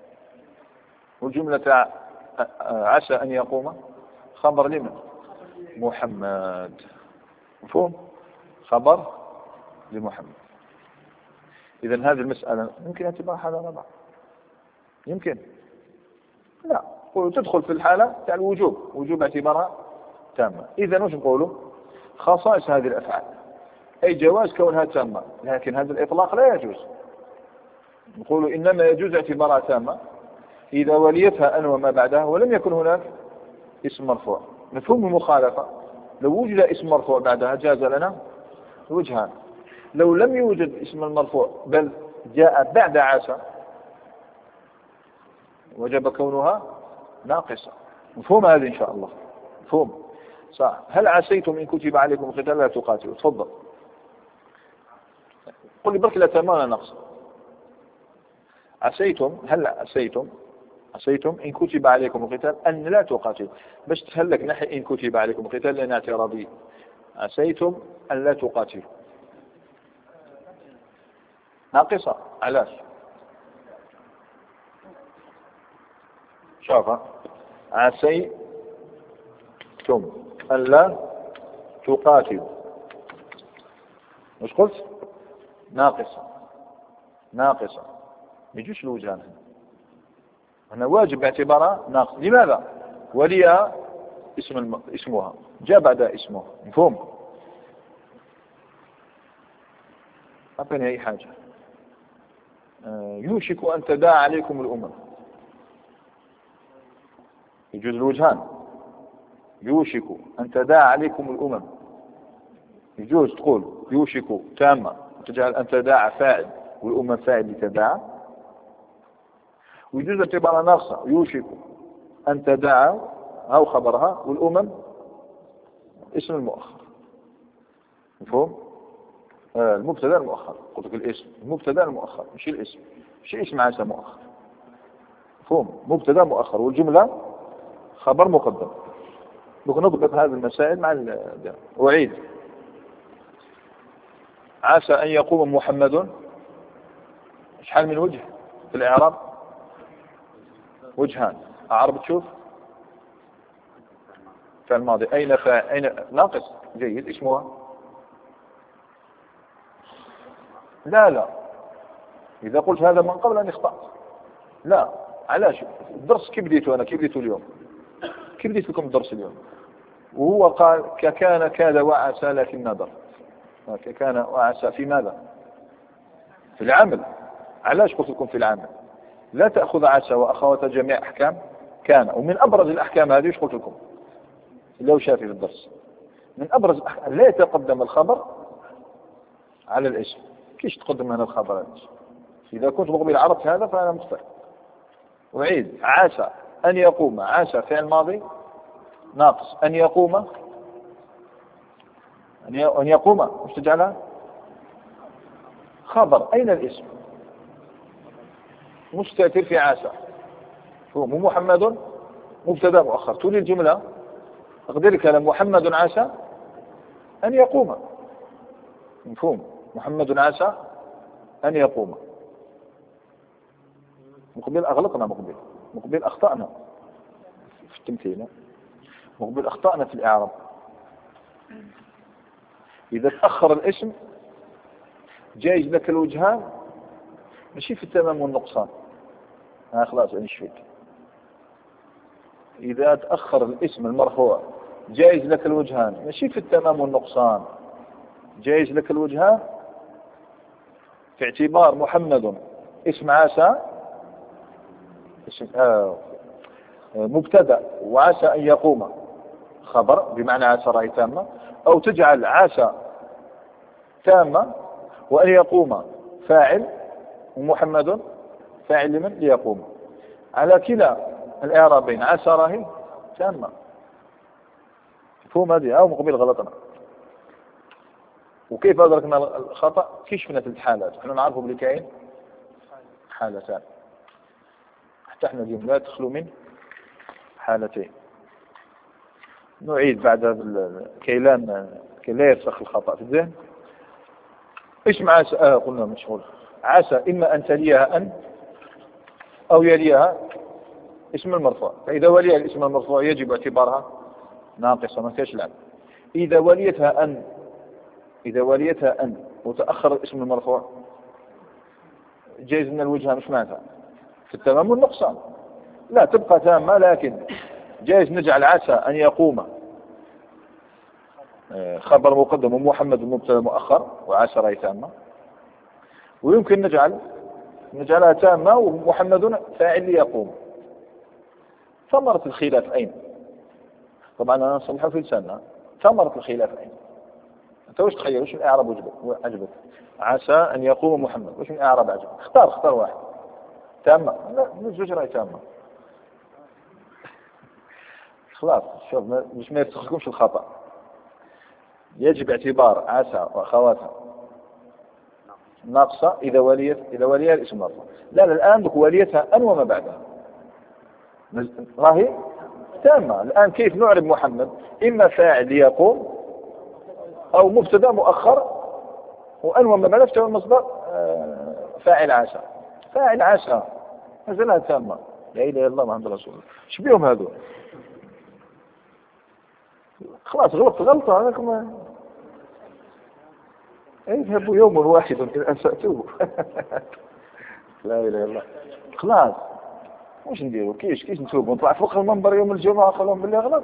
والجملة عسى أن يقوم خبر لمن؟ محمد. مفهوم؟ خبر لمحمد. إذن هذه المسألة يمكن اعتبارها حالة رابعة. يمكن لا تدخل في الحالة تاع الوجوب، وجوب اعتبارها تامة. إذن وش نقولوا؟ خصائص هذه الأفعال أي جواز كونها تامة، لكن هذا الإطلاق لا يجوز. نقول إنما يجوز اعتبارها تامة إذا وليتها أن وما بعدها ولم يكن هناك اسم مرفوع. مفهوم المخالفة، لو وجد اسم مرفوع بعدها جاز لنا وجهان. لو لم يوجد اسم المرفوع بل جاء بعد عسى وجب كونها ناقصة. مفهوم هذه إن شاء الله؟ مفهوم صح. هل عسيتم إن كتب عليكم القتال لا تقاتلوا؟ تفضل قل لي برك لا تماما نقص. عسيتم، هل عسيتم إن كتب عليكم القتال أن لا تقاتلوا. باش تهلك نحي إن كتب عليكم القتال لأن اعتراضي. عسيتم أن لا تقاتلوا ناقصة. علاش؟ شوف عسيتم أن لا تقاتلوا مش قلت؟ ناقصة يجوش الوجهان هنا واجب باعتبارها ناقص. لماذا؟ وليها اسمها جاء بعد اسمها. مفهوم؟ أعطيني أي حاجة. يوشك أن تداعى عليكم الأمم. يجوز الوجهان. يوشك أن تداعى عليكم الأمم. يجوز تقول يوشك تامة وتجعل أن تداعى فاعل والأمم فاعل لتداعى. ويجوز اعتبارها ناقصة. يوشك أن تداعى أو خبرها والأمم اسم المؤخر. مفهوم؟ المبتدا المؤخر. قلت لك الاسم المبتدا المؤخر مش الاسم. مش اسم عسى مؤخر. مفهوم؟ مبتدا مؤخر والجملة خبر مقدم. نضبط هذه المسائل مع أعيد. عسى أن يقوم محمد. شحال من وجه في الإعراب؟ وجهان. أعرب تشوف فعل ماضي أين ناقص. جيد. اسمها لا إذا قلت هذا من قبل أن اخطأت. لا، علاش؟ الدرس كيف بديته أنا، كيف بديته اليوم، كيف بديت لكم الدرس اليوم؟ وهو قال ككان كاد وعسى لكن نظر. ككان وعسى في ماذا؟ في العمل. علاش قلت لكم في العمل؟ لا تأخذ عسى وأخوات جميع أحكام كان. ومن أبرز الأحكام هذه ايش قلت لكم لو شافي في الدرس؟ من أبرز الأحكام لا يتقدم الخبر على الاسم. كيش تقدم هنا الخبر على الاسم؟ إذا كنت مقبل عرفت هذا فأنا مخطئ. أعيد: عسى أن يقوم. عسى فعل ماضي ناقص. أن يقوم، أن يقوم مش تجعلها خبر. أين الاسم؟ مستتر في عسى. محمد مبتدا مؤخر. تولي الجملة أقدر كلام محمد عسى أن يقوم. مفهوم؟ محمد عسى أن يقوم. مقبل أغلطنا، مقبل أخطأنا في التمثيل، مقبل أخطأنا في الإعراب. إذا تأخر الاسم جايز لك الوجهان، ماشي في التمام والنقصان. خلاص أنا شفيت. إذا تأخر الاسم المرفوع جايز لك الوجهان، ماشي في التمام والنقصان. جايز لك الوجهان في اعتبار محمد اسم عسى اسم مبتدأ، وعسى أن يقوم خبر بمعنى عسى راهي تامة، أو تجعل عسى تامة وأن يقوم فاعل ومحمد فاعل لمن؟ ليقوم. على كلا الإعرابين عسى راهي تامة. مفهوم هذه؟ أو مقبل غلطنا. وكيف أدركنا الخطأ؟ كشفنا في الحالات. احنا نعرفه بلي كاين حالتان، حتى احنا اليوم لا تخلو من حالتين. نعيد بعد كي لا يرسخ الخطأ في الذهن. ايش مع عسى؟ قلنا مشغول. عسى إما أن تليها أن أو يليها اسم المرفوع. فإذا وليها الاسم المرفوع يجب اعتبارها ناقصة، ما فيش لعب. إذا وليتها أن وتأخر الاسم المرفوع جايز من الوجهة مش معناتها في التمام والنقصان، لا تبقى تامة، لكن جايز نجعل عسى أن يقوم خبر مقدم ومحمد مبتدا مؤخر وعسى راهي تامة، ويمكن نجعلها تامة ومحمد فاعل ليقوم. ثمرة الخلاف أين؟ طبعا أنا نصلحه في لساننا. ثمرة الخلاف أين؟ أنت وش تخيل؟ وش الإعراب عجبك؟ عسى أن يقوم محمد، وش الإعراب عجبك؟ اختار واحد. تامة؟ لا، الزوج راهي تامة. خلاص شوف، مش ما يرسخكمش الخطأ. يجب اعتبار عسى وأخواتها ناقصة إذا وليها الاسم المرفوع. لا الآن بك وليتها أن وما بعدها راهي تامة. الآن كيف نعرب محمد؟ إما فاعل ليقوم أو مبتدا مؤخر وأن وما بعدها فتوى المصدر فاعل عسى. فاعل عسى نزلها تامة. لا إله إلا الله محمد رسول الله. ايش بيهم هذول؟ خلاص غلطة هذاكم. اذهبوا يوم واحد إن أسأتوه. لا إله إلا الله. خلاص واش نديروا؟ كيش نتوبوا؟ نطلع فوق المنبر يوم الجمعة خلهم بالله غلط،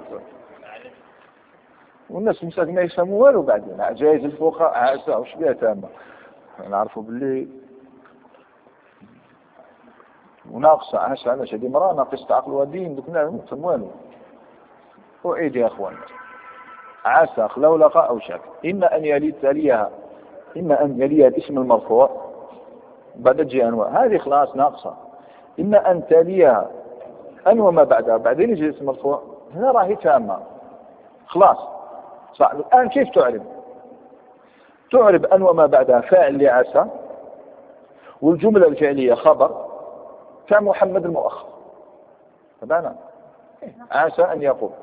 والناس مساك ما يفهموا والو. بعدين جايز الفوق عسى وش بها تامة. نعرفوا باللي وناقصة عسى على شدي مرة ناقصة عقل ودين دكنا نفهم والو. أعيد يا أخوان: عسى خلولقة أو شك، إما أن يليها الاسم المرفوع بعد جاء أنواع، هذه خلاص ناقصة. إما أن تليها أن وما بعدها بعدين يجي الاسم المرفوع، هنا راهي تامة خلاص. صح. الآن كيف تعرب أن وما بعدها فاعل لعسى، والجملة الفعلية خبر كمحمد المؤخر. تبعنا عسى أن يقوم.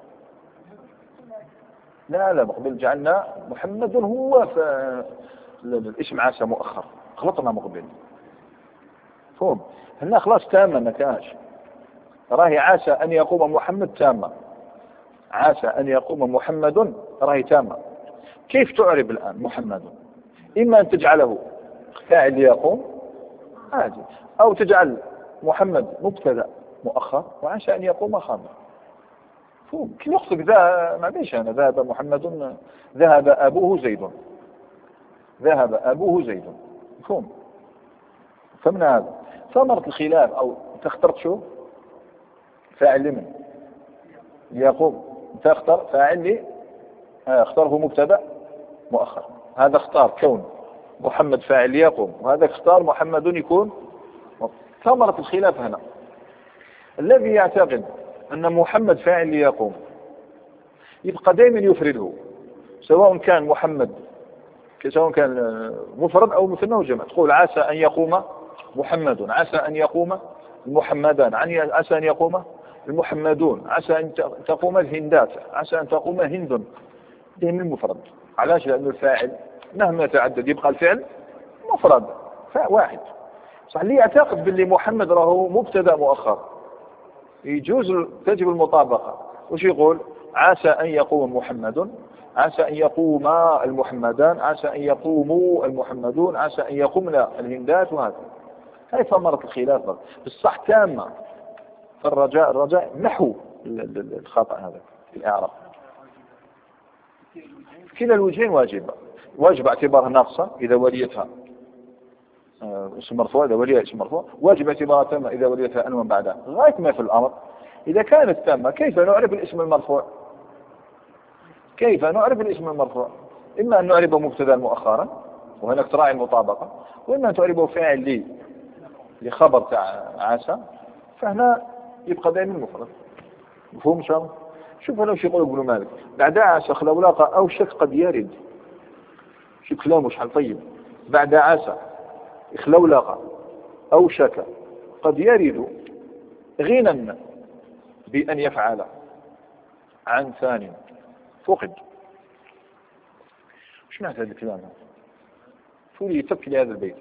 لا مقبل جعلنا محمد هو الاسم عسى مؤخر، غلطنا مقبل. فهم هنا خلاص تامة ما كانش. راهي عسى أن يقوم محمد تامة. عسى أن يقوم محمد راهي تامة. كيف تعرب الآن محمد؟ إما أن تجعله فاعل ليقوم عادي. أو تجعل محمد مبتدا مؤخر وعسى أن يقوم خبر. كيف يقصد ذا ما بيش أنا ذهب محمد، ذهب أبوه زيد، ذهب أبوه زيد. مفهوم؟ فمن هذا ثمرة الخلاف. أو تخترت شو فاعل لمن يقوم، انت اختر فاعل لي اختاره مبتدا مؤخر. هذا اختار كون محمد فاعل ليقوم، وهذا اختار محمد يكون. ثمرة الخلاف هنا الذي يعتقد أن محمد فاعل ليقوم يبقى دائما يفرده، سواء كان محمد سواء كان مفرد أو مثنى وجمع. تقول عسى أن يقوم محمد، عسى أن يقوم المحمدان، عسى أن يقوم المحمدون، عسى أن تقوم الهندات، عسى أن تقوم هند. دائما المفرد. علاش؟ لأن الفاعل مهما يتعدد يبقى الفعل مفرد واحد. صح. اللي يعتقد باللي محمد راهو مبتدا مؤخر يجوز تجب المطابقة. وش يقول؟ عسى أن يقوم محمد، عسى أن يقوم المحمدان، عسى أن يقوموا المحمدون، عسى أن يقومنا الهندات. وهذا هذه ثمرة الخلاف بالصح تامة. فالرجاء نحو الخطأ هذا في الإعراب. كلا الوجهين واجب اعتبارها ناقصة إذا وليتها اسم مرفوع، إذا وليها اسم مرفوع. واجب اعتبارها تامة إذا وليتها أن من بعدها. غاية ما في الأمر إذا كانت تامة كيف نعرف الاسم المرفوع؟ كيف نعرف الاسم المرفوع؟ إما أن نعرفه مبتدا مؤخرا وهناك تراعي المطابقة، وإما أن تعرفه فاعل لخبر تاع عسى، فهنا يبقى دائما مفرد. مفهوم إن شاء الله؟ شوف هنا وش يقول ابن مالك بعد عسى خلولاقة أو شك قد يرد. شوف كلامه شحال طيب. بعد عسى خلولاقة أو شك قد يرد غنى بأن يفعل عن ثاني فقد. وش معنى هذا الكلام؟ شو اللي يتبكي لهذا البيت؟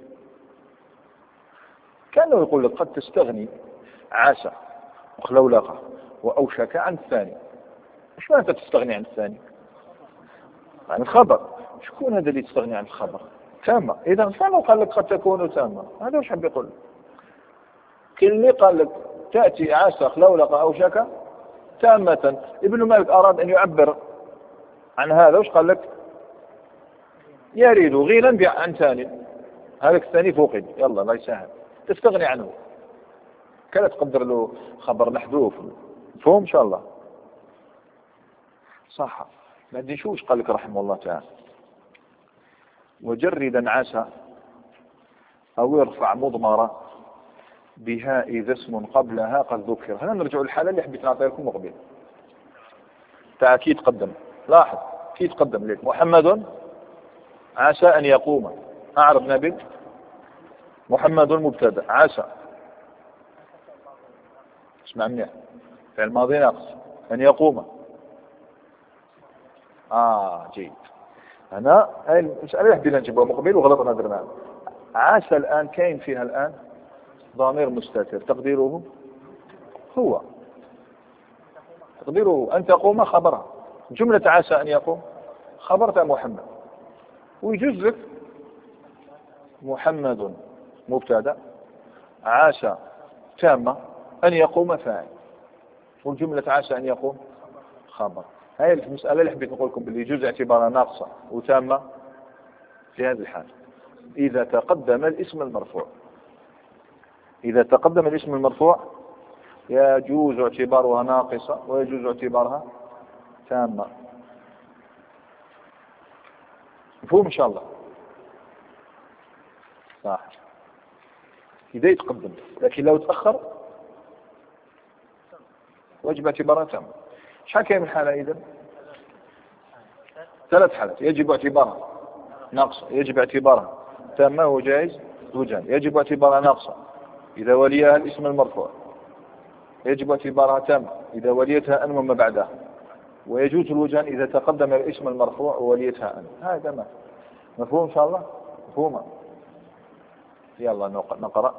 كانه يقول لك قد تستغني عسى وخلولاقة وأوشك عن الثاني. وش معنى تستغني عن الثاني؟ عن الخبر. شكون هذا اللي تستغني عن الخبر؟ تامة. إذا فعلا قال لك قد تكون تامة. هذا وش حب يقول؟ كل اللي قال لك تأتي عسى خلولاقة أوشك تامة. ابن مالك أراد أن يعبر عن هذا. وش قال لك؟ يريد غنى عن ثاني. هذا الثاني فوقد. يلا لا يسهل تستغني عنه. كلا تقدر له خبر محذوف. مفهوم إن شاء الله؟ صح. ما ادري شو قال لك رحمه الله تعالى. وجردا عسى أو يرفع مضمرة بها إذا اسم قبلها قد ذكر. هنا نرجع الحالة اللي حبيت نعطيها لكم مقبل. كي تقدم. لاحظ كي تقدم لك محمد عسى أن يقوم. أعرف نبي محمد مبتدا عسى. اسمع مني فعل ماضي ناقص أن يقوم. جيد. هنا هاي المسألة يحبينا نجيبها مقبل وغلطنا درناها. عسى الآن كاين فيها الآن ضمير مستتر تقديره هو. تقديره أن تقوم خبرها. جملة عسى أن يقوم خبرت محمد. ويجوز لك محمد مبتدا عسى تامة أن يقوم فاعل، والجملة عسى أن يقوم خبر. هاي المسألة اللي حبيت نقول لكم باللي يجوز اعتبارها ناقصة وتامة في هذه الحالة إذا تقدم الاسم المرفوع. إذا تقدم الاسم المرفوع يجوز اعتبارها ناقصة ويجوز اعتبارها تامة. مفهوم إن شاء الله؟ صح. إذا يتقدم، لكن لو تأخر واجب اعتبارها تامة. شحال كاين من حالة إذا؟ 3 حالات. يجب اعتبارها ناقصة، يجب اعتبارها تامة وجائز وجان. يجب اعتبارها ناقصة إذا وليها الاسم المرفوع. يجب اعتبارها تامة إذا وليتها أن وما بعدها. ويجوز الوجان إذا تقدم الاسم المرفوع ووليتها أن. هذا ما مفهوم إن شاء الله؟ مفهومة. يلا نقرأ.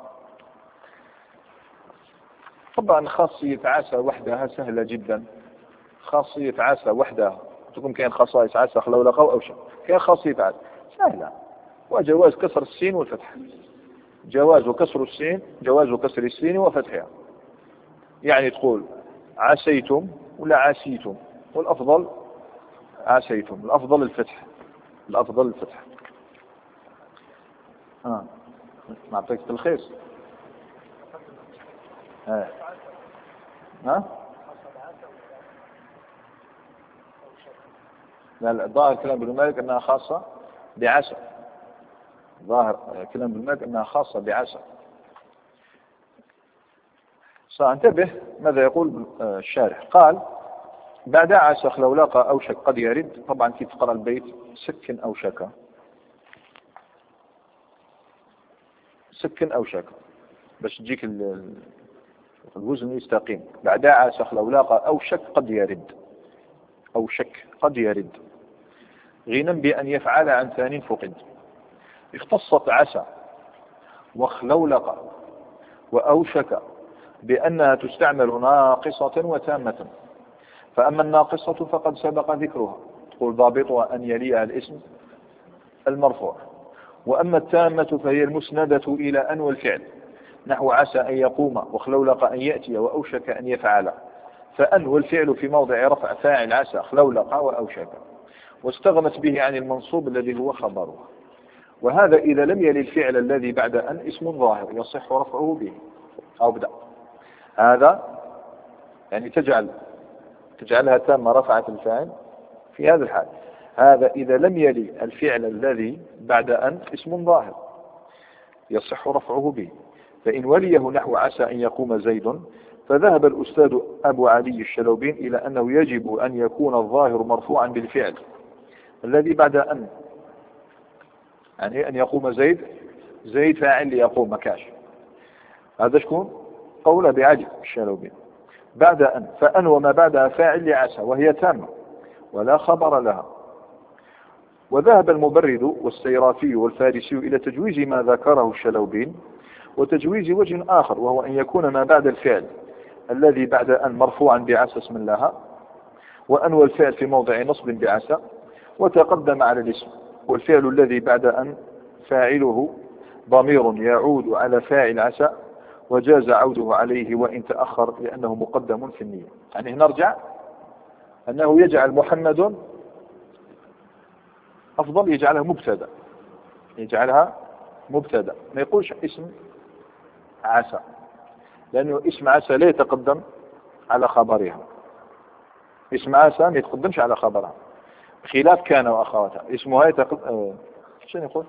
طبعا خاصية عسى وحدها سهلة جدا. خاصية عسى وحدها تكون كاين خصائص عسى خلولاقة أو شيء. كاين خاصية عسى سهلة وجواز كسر السين والفتح. جواز كسر السين وفتحها. يعني تقول عسيتم ولا عاسيتم، والأفضل عاسيتم، الأفضل الفتح. نعطيك تلخيص. لا، ظاهر كلام ابن مالك أنها خاصة بعسى. ظاهر كلام ابن مالك أنها خاصة بعسى. سأنتبه ماذا يقول الشارح. قال بعد عسى خلولاقة أوشك قد يرد. طبعا كيف تقرأ البيت سكن أوشك، سكن أوشك باش تجيك الوزن يستقيم. بعد عسى خلولاقة أوشك قد يرد، أوشك قد يرد غينا بأن يفعل عن ثاني فقد. اختصت عسى وخلولق وأوشك بأنها تستعمل ناقصة وتامة. فأما الناقصة فقد سبق ذكرها، تقول ضابطها أن يليها الاسم المرفوع. وأما التامة فهي المسندة إلى أن والفعل، نحو عسى أن يقوم وخلولق أن يأتي وأوشك أن يفعل. فأن والفعل في موضع رفع فاعل عسى خلولق وأوشك، واستغنت به عن المنصوب الذي هو خبره. وهذا إذا لم يلي الفعل الذي بعد أن اسم ظاهر يصح رفعه به أو بدأ. هذا يعني تجعلها تامة رفعت الفاعل في هذا الحال. هذا إذا لم يلي الفعل الذي بعد أن اسم ظاهر يصح رفعه به. فإن وليه نحو عسى أن يقوم زيد، فذهب الأستاذ أبو علي الشلوبين إلى أنه يجب أن يكون الظاهر مرفوعا بالفعل الذي بعد أن، يعني أن يقوم زيد فاعل ليقوم مكاش. هذا شكون قول أبي علي الشلوبين. بعد أن، فأن وما بعدها فاعل لعسى وهي تامة ولا خبر لها. وذهب المبرد والسيرافي والفارسي إلى تجويز ما ذكره الشلوبين وتجويز وجه آخر، وهو أن يكون ما بعد الفعل الذي بعد أن مرفوعا بعسى اسم لها، وأن والفعل في موضع نصب بعسى، وتقدم على الاسم. والفعل الذي بعد أن فاعله ضمير يعود على فاعل عسى، وجاز عوده عليه وإن تأخر لأنه مقدم في النية. يعني نرجع أنه يجعل محمد أفضل، يجعلها مبتدا، ما يقولش اسم عسى، لأنه اسم عسى لا يتقدم على خبرها. اسم عسى ما يتقدمش على خبرها، خلاف كان وأخواتها. اسمها شو نقول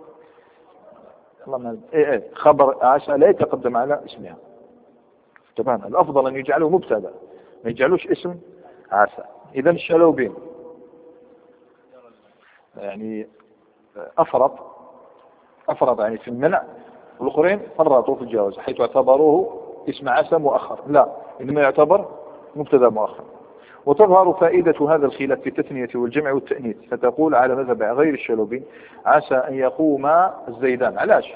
خبر عسى لا يتقدم على اسمها. تمام. الأفضل أن يجعله مبتدا، ما يجعلوش اسم عسى. إذن الشلوبين يعني أفرط يعني في المنع، والآخرين فرطوا في الجواز، حيث اعتبروه اسم عسى مؤخر. لا، إنما يعتبر مبتدا مؤخر. وتظهر فائدة هذا الخلاف في التثنية والجمع والتأنيث، فتقول على مذهب غير الشلوبين عسى أن يقوم الزيدان. علاش؟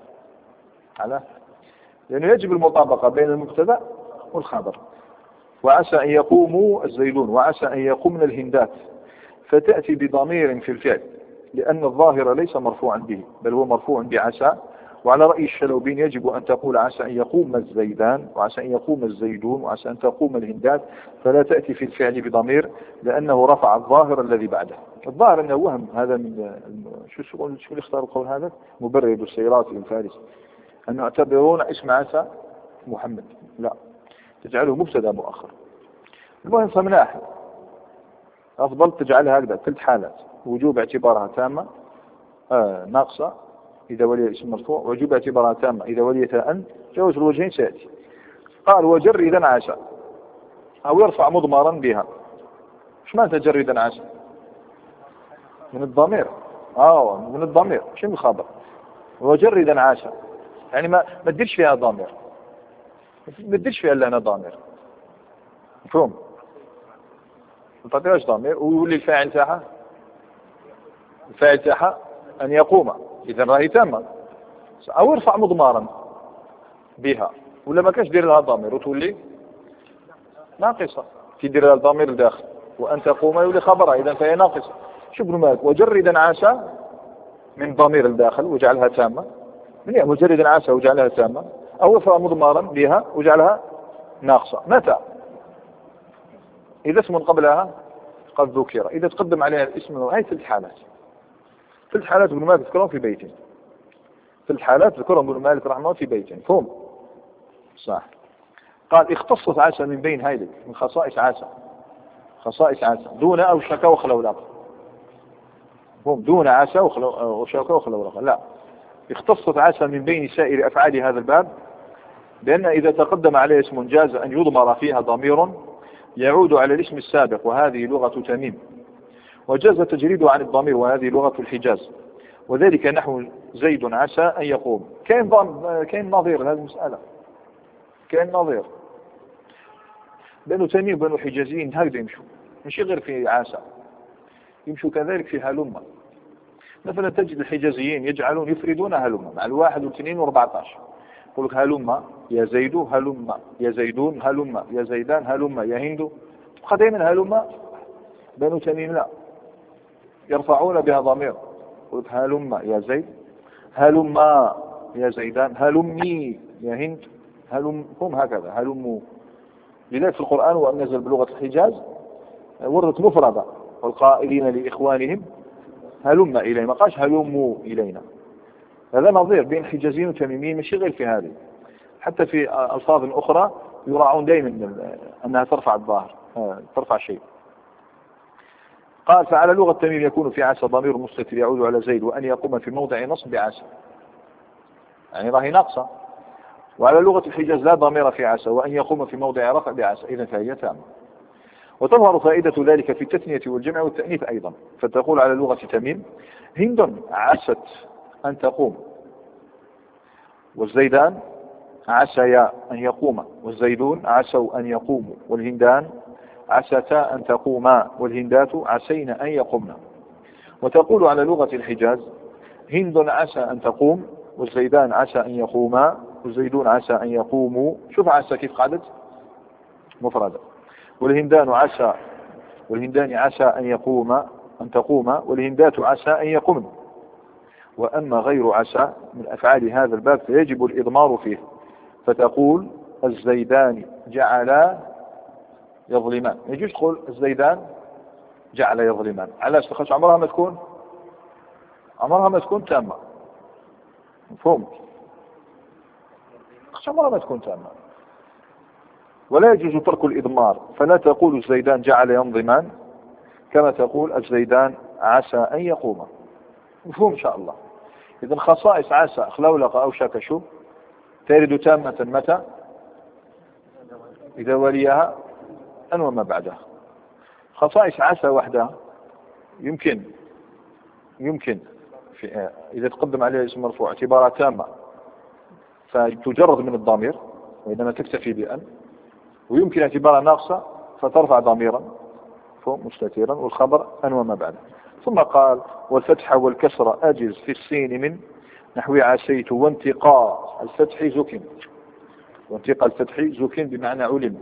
لأنه يجب المطابقة بين المبتدا والخبر. وعسى أن يقوموا الزيدون، وعسى أن يقومن الهندات، فتأتي بضمير في الفعل، لأن الظاهر ليس مرفوعا به بل هو مرفوع بعسى. وعلى رأي الشلوبين يجب أن تقول عسى أن يقوم الزيدان، وعسى أن يقوم الزيدون، وعسى أن تقوم الهندات، فلا تأتي في الفعل بضمير لأنه رفع الظاهر الذي بعده. الظاهر أنه وهم هذا من شو اللي اختار القول هذا؟ مبرد السيرات الفارسي، أن يعتبرون اسم عسى محمد، لا، تجعله مبتدا مؤخر. المهم فمناح أفضل تجعلها هكذا 3 حالات: وجوب اعتبارها تامة ناقصة إذا ولي اسم مرفوع، وجوب اعتبارها تامة إذا وليت أن، جوز الوجهين سيأتي. قال وجردا عسى أو يرفع مضمرا بها. ايش معنى تجردا عسى؟ من الضمير. من الضمير، شو الخبر؟ وجردا عسى يعني ما تديرش فيها ضمير، ما تديرش فيها إلا أنا ضمير، مفهوم؟ ما تعطيهاش ضمير ويولي الفاعل تاعها أن يقوم، إذا راهي تامة. أو يرفع مضمارا بها، ولا ما كاش دير لها ضمير وتولي ناقصة. في دير لها الضمير الداخل وأن تقوم يولي خبرها، إذا فهي ناقصة. شو ابن مالك وجردا عسى من ضمير الداخل وجعلها تامة، من مجرد عسى وجعلها تامة، أو وفى مضمارا بها وجعلها ناقصة. متى؟ إذا اسم قبلها قد ذكر، إذا تقدم عليها الاسم. هاي 3 حالات. 3 حالات ابن مالك ذكرهم في بيتين. 3 حالات ذكرهم ابن مالك رحمه الله في بيتين. فهم؟ صح. قال اختصت عسى من بين هيلك، من خصائص عسى، خصائص عسى دون أوشك وخلولق. هم دون عسى وشوك وخلولق. لا، اختصت عسى من بين سائر أفعال هذا الباب، لأن إذا تقدم عليه اسم جاز أن يضمر فيها ضمير يعود على الاسم السابق، وهذه لغة تميم. وجاز تجريده عن الضمير، وهذه لغة الحجاز. وذلك نحو زيد عسى أن يقوم. كاين نظير لهذه المسألة، كاين نظير. بنو تميم وبنو حجازيين هكذا يمشوا، مش غير في عسى، يمشوا كذلك في هلمة. مثلا تجد الحجازيين يفردون هلمة مع 1 و2 و14. يقول لك هلمة يا زيد، هلمة يا زيدون، هلمة يا زيدان، هلمة يا هند. تبقى دائما هلمة. بنو تميم لا، يرفعون بها ضمير. يقول لك هلمة يا زيد، هلمة يا زيدان، هلمي يا هند، هم هكذا هلموا. لذلك في القرآن وأن نزل بلغة الحجاز وردت مفردة، والقائلين لإخوانهم هلم إلينا، ما قالش هلموا إلينا. هذا نظير بين حجازيين وتميميين، مش غير في هذه، حتى في ألفاظ أخرى يراعون دائما أنها ترفع الظاهر، ترفع شيء. قال فعلى لغة تميم يكون في عسى ضمير مستتر يعود على زيد، وأن يقوم في موضع نصب بعسى، يعني راهي ناقصة. وعلى لغة الحجاز لا ضمير في عسى، وأن يقوم في موضع رفع بعسى، إذا فهي تامة. وتظهر فائدة ذلك في التثنية والجمع والتأنيث أيضا، فتقول على لغة تميم هند عست أن تقوم، والزيدان عسيا أن يقوما، والزيدون عسوا أن يقوموا، والهندان عستا أن تقوما، والهندات عسين أن يقومنا. وتقول على لغة الحجاز هند عسى أن تقوم، والزيدان عسى أن يقوما، والزيدون عسى أن يقوموا. شوف عسى كيف قعدت مفردة. والهندان عسى، والهندان عسى أن تقوما، والهندات عسى أن يقومن. وأما غير عسى من أفعال هذا الباب فيجب الإضمار فيه، فتقول الزيدان جعلا يظلمان. يجوز تقول الزيدان جعل يظلمان. علاش؟ تخش عمرها ما تكون تامة. مفهوم؟ تخش عمرها ما تكون تامة. ولا يجوز ترك الإضمار، فلا تقول الزيدان جعل ينظمان كما تقول الزيدان عسى أن يقوم. مفهوم إن شاء الله. إذا خصائص عسى خلولق أو شكشو ترد تامة متى؟ إذا وليها أن وما بعدها. خصائص عسى وحدها يمكن إذا تقدم عليها اسم مرفوع اعتبارها تامة فتجرد من الضمير، وإنما تكتفي بأن. ويمكن اعتبارها ناقصة فترفع ضميرا مستتيرا، والخبر أن وما بعده. ثم قال والفتح والكسر أجز في السين من نحو عسيت، وانتقاء الفتح زكن، وانتقاء الفتح زكن بمعنى علم.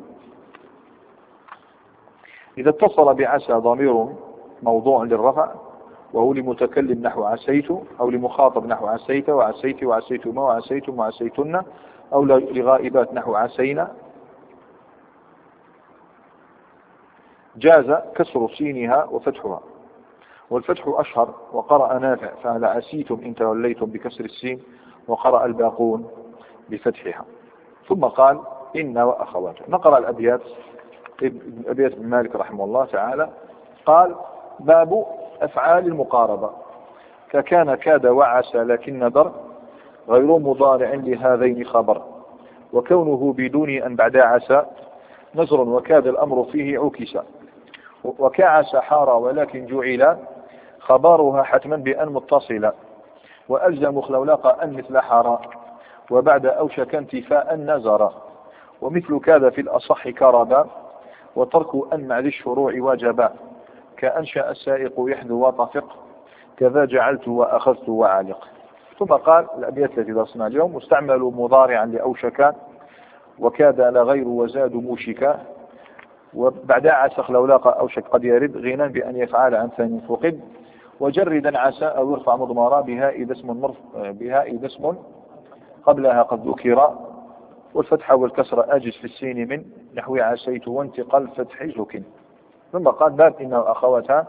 إذا اتصل بعسى ضمير موضوع للرفع وهو لمتكلم نحو عسيت، أو لمخاطب نحو عسيت وعسيت وعسيتما وعسيتم وعسيتن، أو لغائبات نحو عسينا، جاز كسر سينها وفتحها. والفتح أشهر، وقرأ نافع فهل عسيتم إن توليتم بكسر السين، وقرأ الباقون بفتحها. ثم قال إن وأخواته. نقرأ الأبيات ابن مالك رحمه الله تعالى. قال باب أفعال المقاربة ككان كاد وعسى لكن در غير مضارع لهذين خبر، وكونه بدون أن بعد عسى نزر، وكاد الأمر فيه عكس، وكعسى حار ولكن جعل خبرها حتما بأن متصلا، وألزم خلولاق أن مثل حار، وبعد أوشك انتفاء نزر، ومثل كاد في الأصح كربا، وترك أن مع ذي الشروع وجبا، كأنشأ السائق يحذو وطفق، كذا جعلت وأخذت وعالق. ثم قال الأبيات التي درسنا اليوم مستعمل مضارعا لأوشك، وكاد لغير وزاد موشكا، وبعد عسى خلولاق أوشك قد يرد غنى بأن يفعل عن ثاني فقد، وجردا عسى أو يرفع مضمرا بها إذا اسم قبلها قد ذكر، والفتحة والكسرة أجز في السين من نحو عسيت وانتقى الفتح زكن. ثم قال باب إن وأخواتها.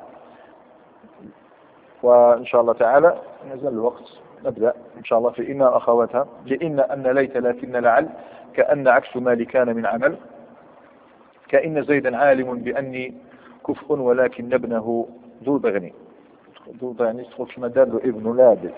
وإن شاء الله تعالى نزل الوقت نبدأ إن شاء الله في إن وأخواتها. لإن أن ليت لكن لعل كأن عكس ما لكان من عمل، كأن زيدا عالم بأني كفء ولكن ابنه ذو بغني. ذو يعني تخش مدار ابن لابد.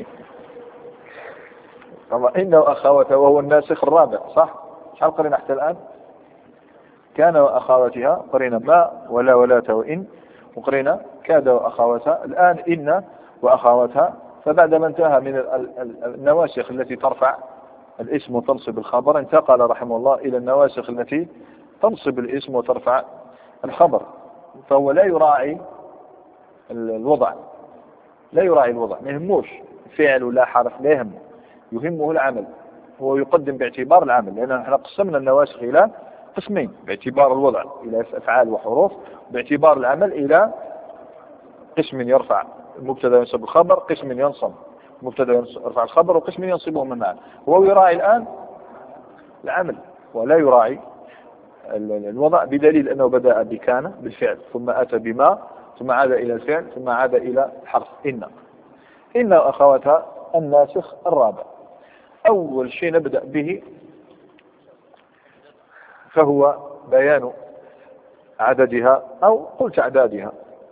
طبعا إن وأخواتها وهو الناسخ الرابع صح؟ شحال قرينا حتى الآن؟ كان وأخواتها قرينا ما ولا ولاة وإن، وقرينا كاد وأخواتها. الآن إن وأخواتها. فبعدما انتهى من النواسخ التي ترفع الاسم وتنصب الخبر، انتقل رحمه الله إلى النواسخ التي تنصب الاسم وترفع الخبر. فهو لا يراعي الوضع، لا يراعي الوضع، ما يهموش فعل ولا حرف، لا يهمه، يهمه العمل. هو يقدم باعتبار العمل، لأن نحن قسمنا النواسخ إلى قسمين: باعتبار الوضع إلى أفعال وحروف، باعتبار العمل إلى قسم يرفع المبتدا وينصب الخبر، قسم ينصب المبتدا يرفع الخبر، وقسم ينصبه من معه. هو يراعي الآن العمل ولا يراعي الوضع، بدليل أنه بدأ بكان بالفعل، ثم أتى بما، ثم عاد إلى الفعل، ثم عاد إلى حرف إن وأخواتها الناسخ الرابع. أول شيء نبدأ به فهو بيان عددها أو قل تعدادها.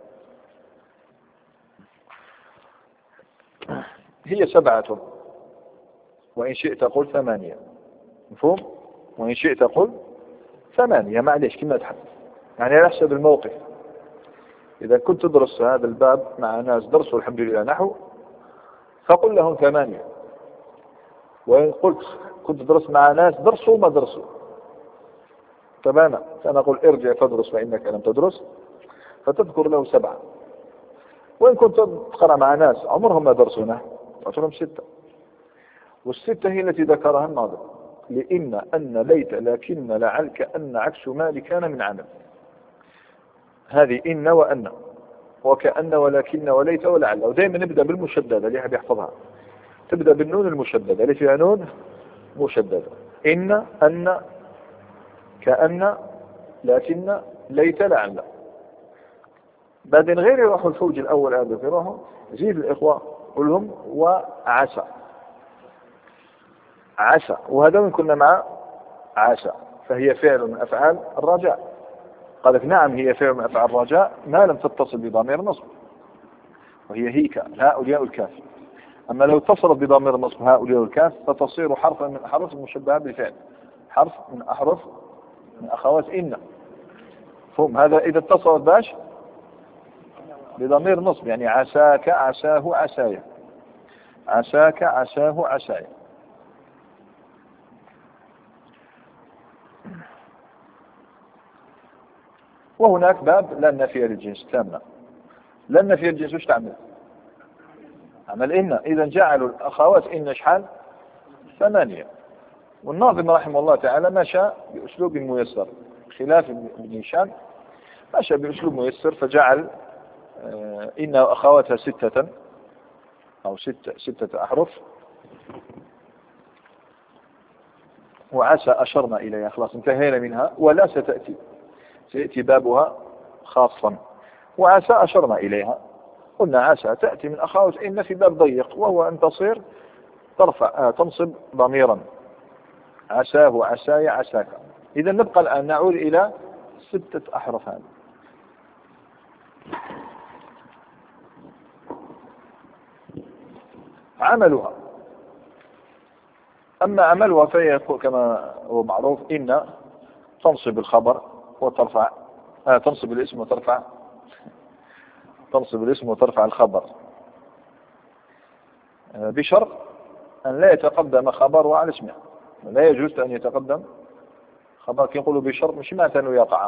هي 7، وإن شئت قل 8. مفهوم؟ وإن شئت قل 8، معليش كما تحب، يعني على حسب الموقف. إذا كنت تدرس هذا الباب مع ناس درسوا الحمد لله نحو، فقل لهم 8. وإن كنت تدرس مع ناس درسوا ما درسوا، فأنا أقول ارجع فادرس فإنك لم تدرس، فتذكر له 7. وإن كنت تقرأ مع ناس عمرهم ما درسوا نحو، أعطهم 6. والستة هي التي ذكرها الناظم: لإن أن ليت لكن لعل كأن عكس ما لكان من عمل. هذه إن وأن وكأن ولكن وليت ولعل. ودائما نبدأ بالمشددة اللي يحب يحفظها، تبدأ بالنون المشددة اللي فيها نون مشددة: إن أن كأن لكن ليت لعل. بعدين غير يروحوا الفوج الأول هذا يروحوا زيد الإخوة قل لهم وعسى. عسى، وهذا من كنا مع عسى، فهي فعل من أفعال الرجاء. قال لك نعم هي فعل من أفعال الرجاء ما لم تتصل بضمير نصب، وهي هيك هؤلاء الكاف. أما لو اتصلت بضمير النصب هؤلاء الكاف فتصير حرفا من أحرف المشبهة بالفعل، حرف من أحرف من أخوات إن. فهم هذا إذا اتصلت باش بضمير نصب، يعني عساك عساه عسايا، عساك عساه عسايا. وهناك باب لا نفي للجنس تامة. لا نفي للجنس وش تعمل؟ عمل إن. إذا جعلوا الأخوات إن شحال؟ 8. والناظم رحمه الله تعالى مشى بأسلوب ميسر، خلاف ابن هشام مشى بأسلوب ميسر، فجعل إن أخواتها 6 أو 6 أحرف. وعسى أشرنا إليها، خلاص انتهينا منها. ولا سيأتي بابها خاصا. وعسى أشرنا إليها، قلنا عسى تأتي من أخوات إن في باب ضيق، وهو أن تصير تنصب ضميرا: عساه عساي عساك. إذا نبقى الآن نعود إلى 6 أحرف هذه. عملها، أما عملها فهي كما هو معروف: إن تنصب الخبر وترفع تنصب الاسم وترفع الخبر، بشرط أن لا يتقدم خبر على اسمه. لا يجوز أن يتقدم خبر، كي يقولوا بشرط مش معنى أنه يقع،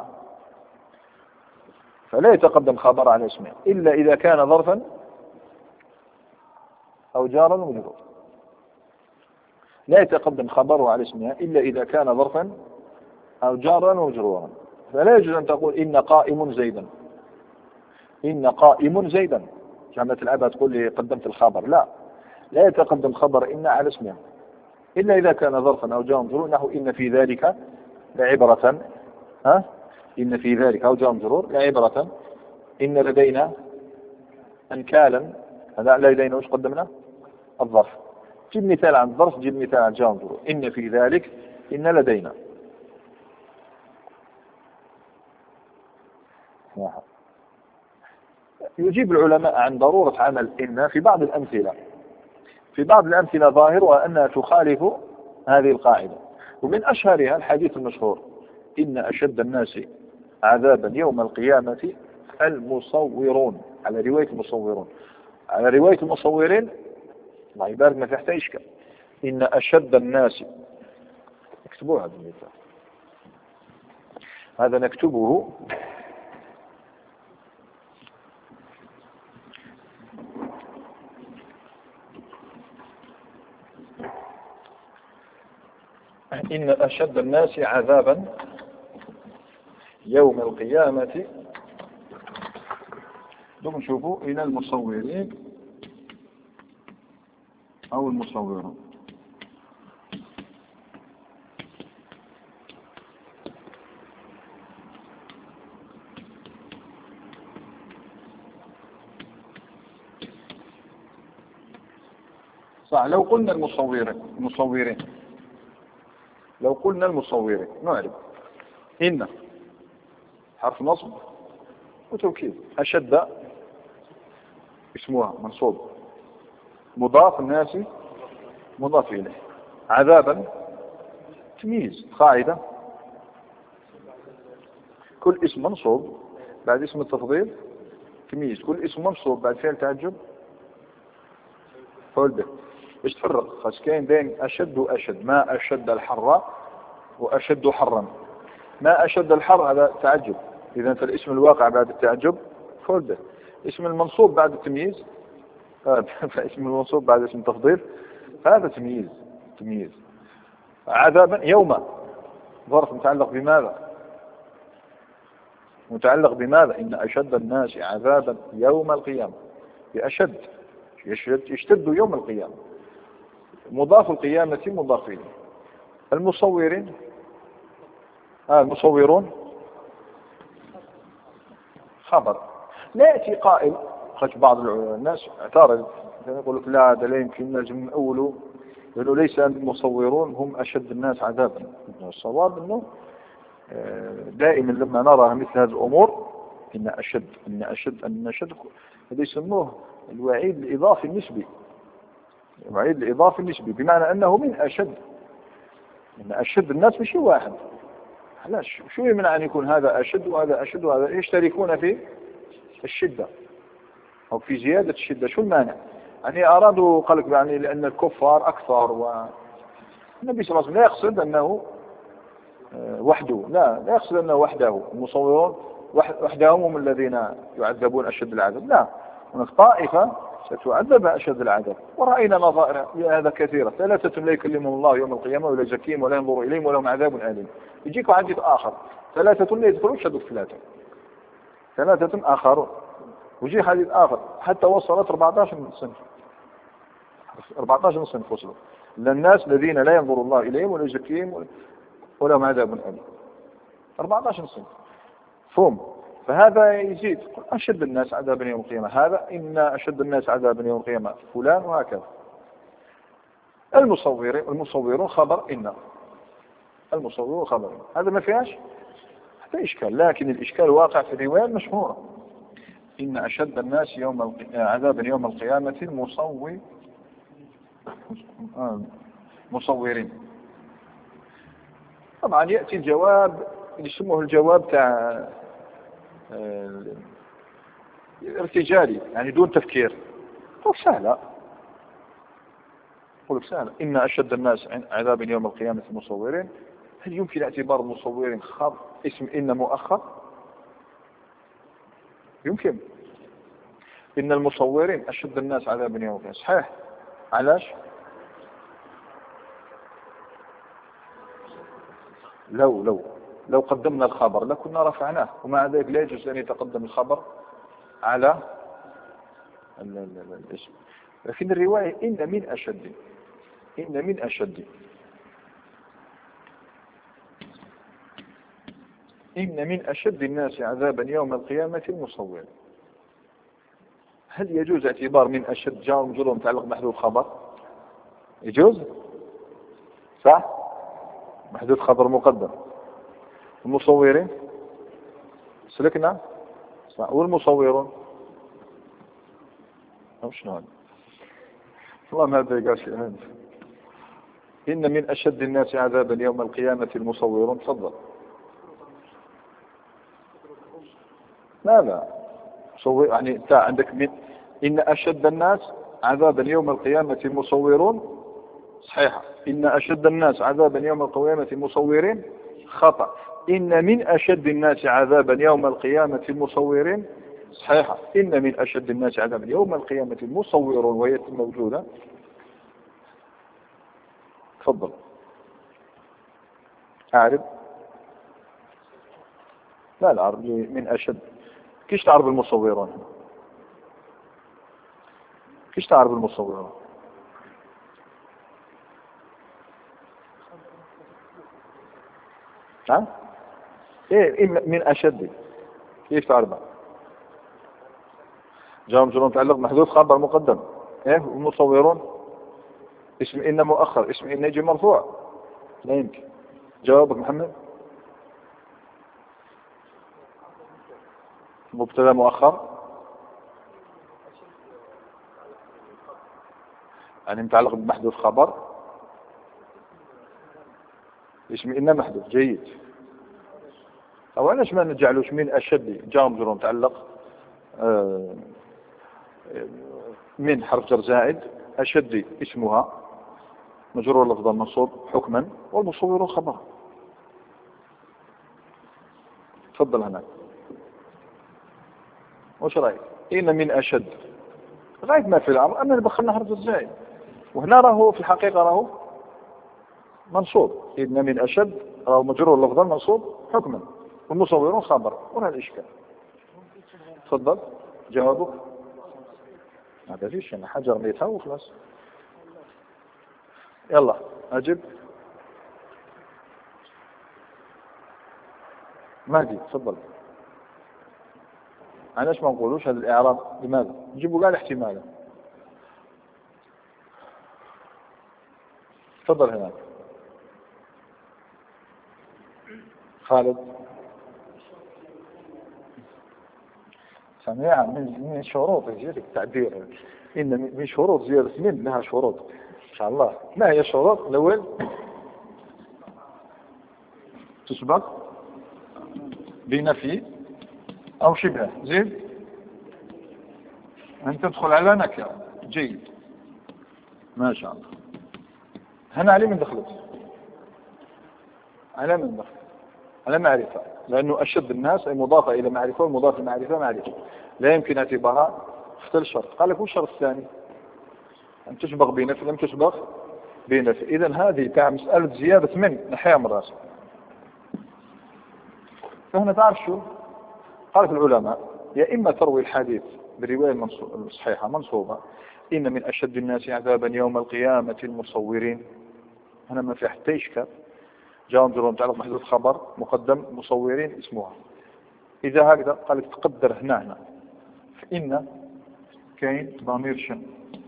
فلا يتقدم خبر على اسمه إلا إذا كان ظرفا أو جارا ومجرورا. لا يتقدم خبره على اسمها إلا إذا كان ظرفا أو جارا ومجرورا. فلا يجوز أن تقول إن قائم زيدا، إن قائم زيدا كما تلعبها تقول لي قدمت الخبر. لا يتقدم خبر إن على اسمها، إلا إذا كان ظرفا أو جار مجرور نحو إن في ذلك لعبرة. إن في ذلك أو جار مجرور لعبرة. إن لدينا أنكالا. هذا لدينا وش قدمنا؟ الظرف. جيب مثال عن الظرف، جيب مثال عن جار مجرور. إن في ذلك، إن لدينا. يجيب العلماء عن ضرورة عمل إن في بعض الأمثلة. في بعض الأمثلة ظاهرها أنها تخالف هذه القاعدة، ومن أشهرها الحديث المشهور: إن أشد الناس عذابا يوم القيامة المصورون. على رواية المصورون، على رواية المصورين الله يبارك ما تحت إشكال. إن أشد الناس، اكتبوها هذا المثال، هذا نكتبه. إن أشد الناس عذابا يوم القيامة، دوم نشوفوا إلى المصورين أو المصورون. صح. لو قلنا المصورين، لو قلنا المصورين نعرف إن حرف نصب وتوكيد، أشد اسمها منصوب، مضاف الناس مضاف إليه، عذابا تمييز. قاعدة: كل اسم منصوب بعد اسم التفضيل تمييز، كل اسم منصوب بعد فعل تعجب فعل به. باش تفرق خاص كاين بين أشد وأشد. ما أشد الحر وأشد حرا. ما أشد الحر هذا تعجب، إذا فالاسم الواقع بعد التعجب فعل به. اسم المنصوب بعد التمييز، فاسم المنصوب بعد اسم التفضيل هذا تمييز. عذابا يوم ظرف متعلق بماذا؟ متعلق بماذا؟ إن أشد الناس عذابا يوم القيامة. بأشد، يشتد يوم القيامة. مضاف القيامة مضاف إليه. المصورين المصورون خبر. لا يأتي قائل، خش بعض الناس اعترض يقول لك لا هذا لا يمكن نجم من أوله، لأنه ليس المصورون هم أشد الناس عذابا. الصواب أنه دائما لما نرى مثل هذه الأمور إن أشد هذا يسموه الوعيد الإضافي النسبي. الوعيد الإضافي النسبي بمعنى أنه من أشد. إن أشد الناس مش واحد. علاش؟ شو يمنع أن يكون هذا أشد وهذا أشد وهذا يشتركون في الشدة أو في زيادة الشدة؟ شو المانع؟ يعني أرادوا قالك يعني لأن الكفار أكثر، والنبي صلى الله عليه وسلم لا يقصد أنه وحده، لا يقصد أنه وحده. المصورون وحدهم هم الذين يعذبون أشد العذاب، لا، هناك طائفة ستعذب أشد العذاب. ورأينا نظائر هذا كثيرة: 3 لا يكلمهم الله يوم القيامة ولا يزكيهم ولا ينظر إليهم ولهم عذاب أليم. يجيك حديث آخر: 3 لا يدخلون شدوا 3 آخرون. ويجي حديث آخر حتى وصلت 14 صنف. 14 صنف وصلوا للناس الذين لا ينظر الله إليهم ولا يزكيهم ولهم عذاب أليم. 14 صنف فهم. فهذا يزيد أشد الناس عذابا يوم القيامة، هذا إن أشد الناس عذابا يوم القيامة فلان، وهكذا. المصورون خبر إن. المصورون خبر إن. هذا ما فيهاش حتى إشكال، لكن الإشكال واقع في الرواية المشهورة: إن أشد الناس عذابا يوم القيامة مصورين. طبعا يأتي الجواب يسموه الجواب تاع ارتجالي، يعني دون تفكير. قل سهلة، إن أشد الناس عذابا يوم القيامة مصورين. هل يمكن اعتبار المصورين خبر اسم إن مؤخر؟ يمكن. إن المصورين أشد الناس عذابا يوم القيامة، صحيح. علاش؟ لو قدمنا الخبر لكنا رفعناه، ومع ذلك لا يجوز أن يتقدم الخبر على الاسم. لكن الرواية إن من أشد، إن من أشد. إن من أشد الناس عذابا يوم القيامة المصور. هل يجوز اعتبار من أشد جار ومجرور متعلق بمحذوف خبر؟ يجوز؟ صح؟ محذوف خبر مقدم. المصورين سلكنا صح. والمصورون شنو هذا؟ والله ما ادري قال شيء. إن من أشد الناس عذابا يوم القيامة المصورون. تفضل. لا صور يعني انت عندك من إن أشد الناس عذابا يوم القيامة المصورون صحيحة. إن أشد الناس عذابا يوم القيامة المصورين خطأ. إن من أشد الناس عذابا يوم القيامة المصورين صحيحة. إن من أشد الناس عذابا يوم القيامة المصورون وهي موجودة. تفضل. أعرف. لا العرب من أشد. كيش تعرف المصورون؟ كيش تعرف المصورون؟ ها؟ إيه من أشد كيف تعرفها؟ جواب مجرور متعلق محذوف خبر مقدم. إيه والمصورون اسم إن مؤخر. اسم إن يجي مرفوع. لا يمكن. جوابك محمد. مبتدا مؤخر يعني متعلق بمحذوف خبر. اسم إن محذوف. جيد. أو علاش ما نجعلوش من أشد جواب مجرور متعلق من حرف جر زائد أشد اسمها مجرور لفظا منصوب حكما والمصور خبر. تفضل هنا. وش رأيك؟ إن من أشد غاية ما في الأمر أننا دخلنا حرف الزائد وهنا راهو في الحقيقة راهو منصوب. إن من أشد راهو مجرور لفظا منصوب حكما والمصور خبر. ولا الإشكال. تفضل. جوابك. ما فيش أنا حجر ميتها وخلاص. يلا أجب. مهدي تفضل. علاش ما نقولوش هذا الإعراب؟ لماذا؟ نجيبوا قال احتمالا. تفضل هناك. خالد. سميع من شروط زيادة التعبير. إن من شروط زيادة من لها شروط إن شاء الله. ما هي الشروط؟ الأول تسبق بنفي أو شبه. زين أن تدخل على نكرة. جيد ما شاء الله. هنا علي من دخلت على من دخل على معرفة لأنه أشد الناس أي مضافة إلى معرفة والمضاف لمعرفة معرفة لا يمكن اعتبارها اختل شرط. قال لك الشرط الثاني أن تسبق بنفي لم تسبق بنفي. إذن هذه تاع مسألة زيادة من نحيها من راسه. فهنا تعرف شو قالت العلماء يا إما تروي الحديث بالرواية الصحيحة منصوبة إن من أشد الناس عذابا يوم القيامة المصورين. هنا ما في حتى إشكال. جاء مجرور متعلق محذوف خبر مقدم مصورين اسمها. إذا هكذا قالت تقدر هنا فإن كاين ضمير شن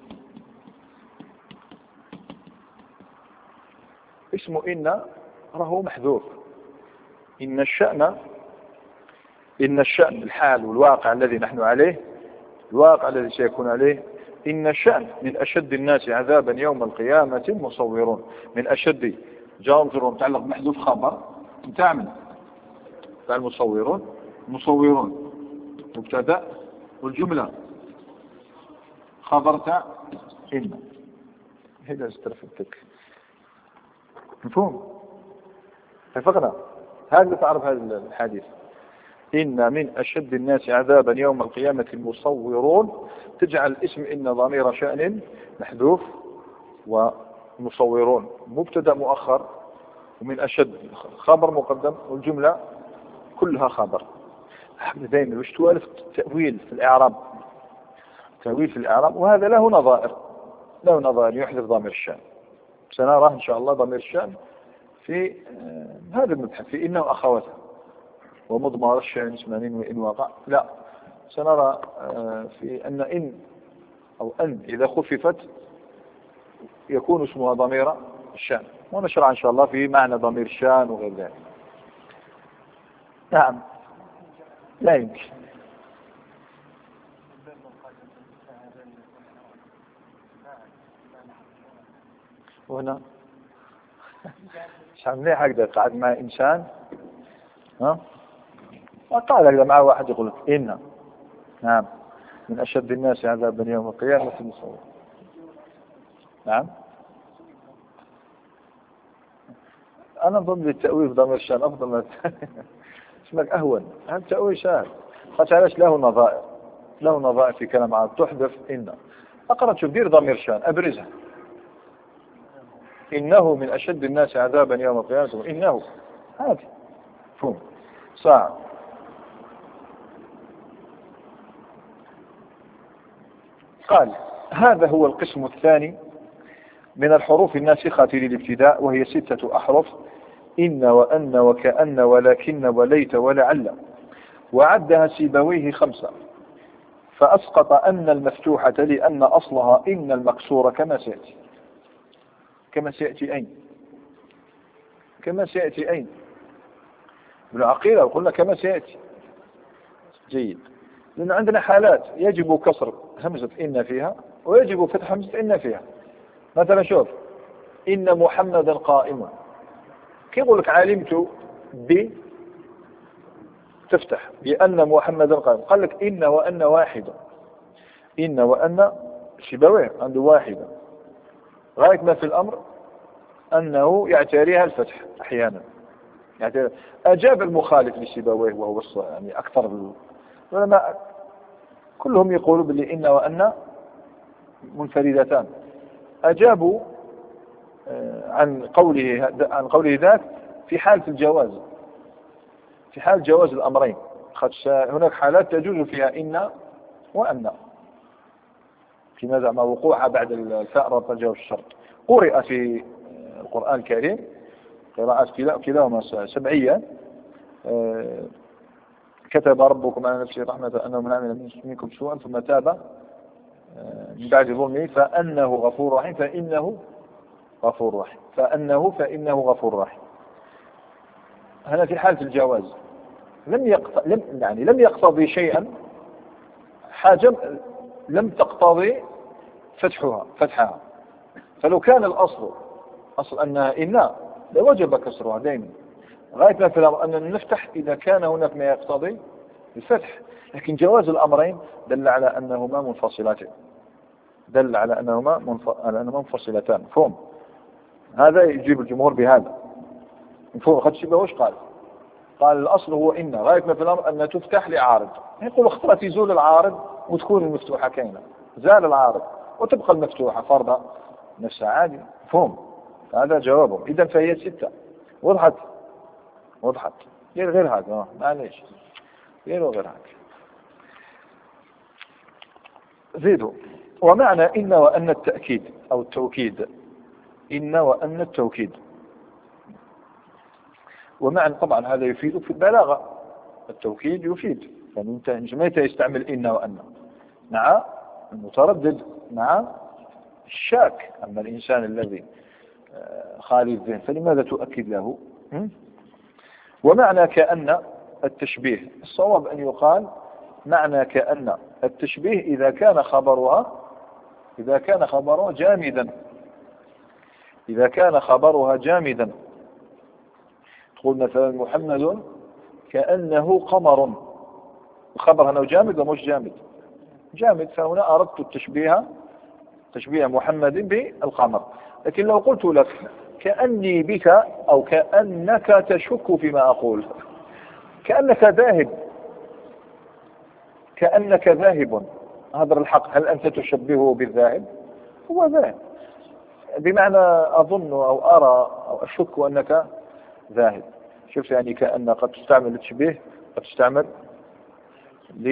اسمه إن راهو محذوف. إن الشأن الحال والواقع الذي نحن عليه الواقع الذي سيكون عليه إن الشأن من أشد الناس عذابا يوم القيامة المصورون. من أشد جاء مجرور متعلق محذوف خبر متاع من تاع المصورون. مصورون مبتدا والجملة خبر تاع إن. هذا استرفتك مفهوم. اتفقنا. هذا تعرف هذا الحديث إن من أشد الناس عذابا يوم القيامة المصورون تجعل اسم إن ضمير شأن محذوف ومصورون مبتدا مؤخر ومن أشد خبر مقدم والجملة كلها خبر. دائما وش توالف تأويل في الإعراب. تأويل في الإعراب وهذا له نظائر يحذف ضمير الشأن سنرى إن شاء الله ضمير الشأن في هذا المبحث في إنه أخواتها ومضمر الشأن اسمان وإن وقع. لا، سنرى في أن إن أو أن إذا خففت يكون اسمها ضمير الشأن، ونشرع إن شاء الله في معنى ضمير الشأن وغير ذلك. نعم، لا يمكن. وهنا مش عاملين هكذا، قاعد مع إنسان وقال هكذا مع واحد يقول إن نعم من أشد الناس عذابا يوم القيامة المصور. نعم، أنا ضمن التأويل ضمير الشأن أفضل من اسمك أهون. هذا التأويل سهل، قلت علاش له نظائر، له نظائر في كلام عرب تحذف إن. أقرأ تشوف دير ضمير الشأن أبرزها، إنه من أشد الناس عذابا يوم القيامة، إنه هذا فهم صعب. قال هذا هو القسم الثاني من الحروف الناسخة للابتداء، وهي 6 أحرف: إن وأن وكأن ولكن وليت ولعل. وعدها سيبويه 5، فأسقط أن المفتوحة لأن أصلها إن المكسورة كما سيأتي. كما سيأتي أين؟ كما سيأتي أين؟ بالعقيدة قلنا كما سيأتي. جيد، لأن عندنا حالات يجب كسر همزة إن فيها ويجب فتح همزة إن فيها. مثلا شوف إن محمدا قائما، كيف يقول لك علمت ب تفتح بأن محمدا قائما، قال لك إن وأن واحدة. إن وأن شبويه عنده واحدة، غاية ما في الأمر أنه يعتريها الفتح أحيانا. أجاب المخالف لسيبويه وهو يعني أكثر العلماء كلهم يقولوا باللي إن وأن منفردتان. أجابوا عن قوله ذاك في حالة الجواز، في حال جواز الأمرين. هناك حالات تجوز فيها إن وأن، فيما زعم وقوعها بعد الفاء ربط الجواب الشرط. قرئ في القرآن الكريم قراءات كلاهما سبعية. كتب ربكم على نفسه رحمة أنه من عمل منكم سوءا ثم تاب من بعد ظلمه فأنه غفور رحيم، فإنه غفور رحيم، فإنه غفور رحيم. هنا في حالة الجواز لم يقتضي شيئا، حاجة لم تقتضي فتحها. فلو كان الأصل أنها إن لوجب كسرها دائما، غاية ما في الأمر أن نفتح إذا كان هناك ما يقتضي الفتح. لكن جواز الأمرين دل على أنهما منفصلتان، دل على أنهما منفصلتان. فهم هذا يجيب الجمهور بهذا. فهم خد شبه وش قال الأصل هو إن، غاية ما في الأمر أن تفتح لعارض. يقول اخترت يزول العارض وتكون المفتوحة كينة، زال العارض وتبقى المفتوحة فرضها نفسها عادي. فهم هذا جوابهم. إذا فهي 6. وضحت غير هذا معليش غير هذا. زيدوا. ومعنى إن وأن التأكيد أو التوكيد، إن وأن التوكيد. ومعنى طبعا هذا يفيد في البلاغة، التوكيد يفيد، يعني أنت متى يستعمل إن وأن؟ مع المتردد، مع الشاك. أما الإنسان الذي خالي الذهن فلماذا تؤكد له؟ ومعنى كأن التشبيه، الصواب أن يقال معنى كأن التشبيه إذا كان خبرها جامدا. إذا كان خبرها جامدا، تقول مثلا محمد كأنه قمر، الخبر أنه جامد ومش جامد، فهنا أردت تشبيه محمد بالقمر. لكن لو قلت لك كأني بك أو كأنك تشك فيما أقول، كأنك ذاهب، هذا الحق، هل أنت تشبهه بالذاهب؟ هو ذاهب، بمعنى أظن أو أرى أو أشك أنك ذاهب. شوف يعني كأن قد تستعمل التشبيه، قد تستعمل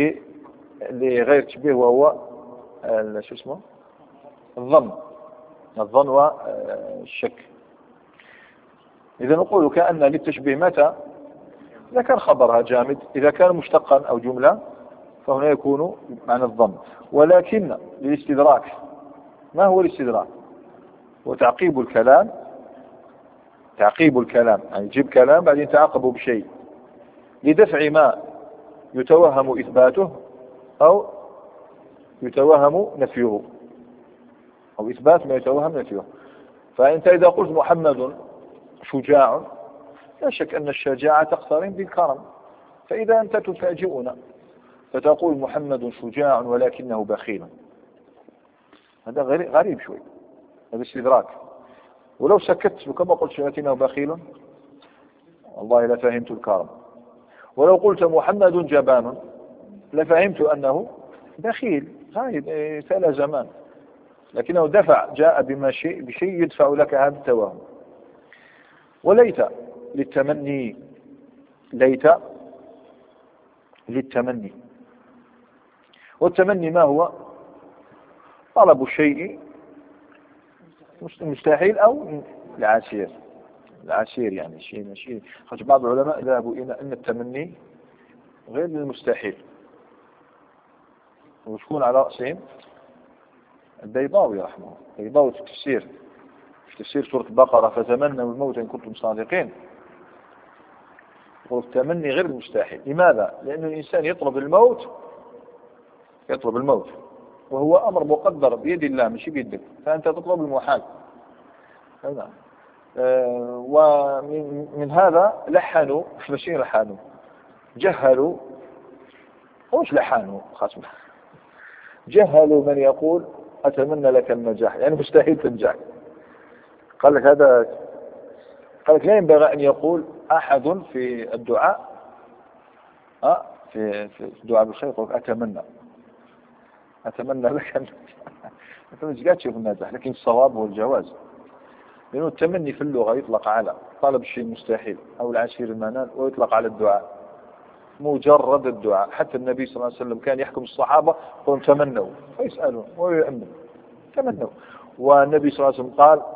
لغير تشبيه، وهو شو اسمه الظن. الظن والشك. إذا نقول كأن للتشبيه متى؟ إذا كان خبرها جامد، إذا كان مشتقا أو جملة فهنا يكون معنى الظن. ولكن للاستدراك، ما هو الاستدراك؟ وتعقيب الكلام، تعقيب الكلام يعني يجيب كلام بعدين تعقبه بشيء لدفع ما يتوهم إثباته أو يتوهم نفيه، أو إثبات ما يتوهم نفيه. فأنت إذا قلت محمد شجاع لا شك أن الشجاعة تقترن بالكرم، فإذا أنت تفاجئنا فتقول محمد شجاع ولكنه بخيل، هذا غريب شوي، هذا استدراك. ولو سكت وكما قلت ولكنه بخيل والله لفهمت الكرم. ولو قلت محمد جبان لفهمت أنه بخيل غايب سأل زمان، لكنه دفع جاء بشيء يدفع لك هذا التوهم. وليت للتمني، ليت للتمني، والتمني ما هو؟ طلب الشيء مستحيل أو العسير، العسير يعني شيء خرج. بعض العلماء ذهبوا إلى أن التمني غير المستحيل، وتكون على رأسهم البيضاوي رحمه الله، البيضاوي في التفسير، في تفسير سورة البقرة فتمنوا الموت إن كنتم صادقين، والتمني غير المستحيل. لماذا؟ لأن الإنسان يطلب الموت، يطلب الموت وهو أمر مقدر بيد الله مش بيدك، فأنت تطلب المحال. ومن هذا لحنوا، مش لحنوا، جهلوا، وش لحنوا خاصة، جهلوا من يقول أتمنى لك النجاح، يعني مستحيل تنجح. قال لك هذا، قال لك لا ينبغي أن يقول أحد في الدعاء في الدعاء بالخير يقول أتمنى لك النجاح. أنت مش قاعد تشوف النجاح، لكن الصواب هو الجواز، لأنه التمني في اللغة يطلق على طلب الشيء مستحيل أو العسير المنال، ويطلق على الدعاء، مجرد الدعاء. حتى النبي صلى الله عليه وسلم كان يحكم الصحابة قلهم تمنوا ويسألون ويؤمنوا، تمنوا. والنبي صلى الله عليه وسلم قال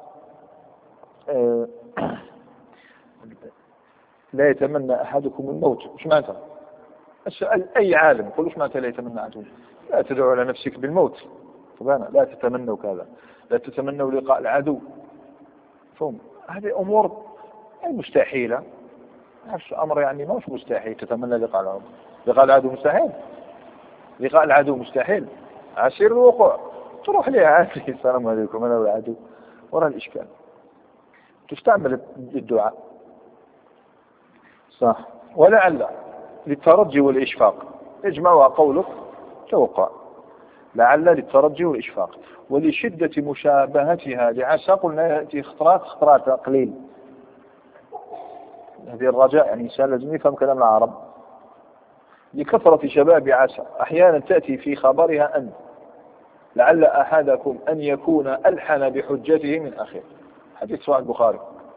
لا يتمنى أحدكم الموت. وش معناتها؟ اسأل أي عالم قل وش معناتها لا يتمنى أحدكم؟ لا تدعو على نفسك بالموت، طبعا لا تتمنوا كذا، لا تتمنوا لقاء العدو. فهم هذه أمور مستحيلة، نفس أمر يعني ما هوش مستحيل تتمنى لقاء العدو. لقاء العدو مستحيل، لقاء العدو مستحيل، عسير الوقوع، تروح ليه عادي السلام عليكم أنا والعدو، وراء الإشكال. تستعمل الدعاء صح. ولعل للترجي والإشفاق، اجمعوا قولك توقع، لعل للترجي والإشفاق، ولشدة مشابهتها لعسى قلنا يأتي خطرات قليل. هذه الرجاء يعني الإنسان لازم يفهم كلام العرب. لكثرة شباب عسى أحيانا تأتي في خبرها أن لعل أحدكم أن يكون ألحن بحجته من أخيه، حديث صحيح البخاري.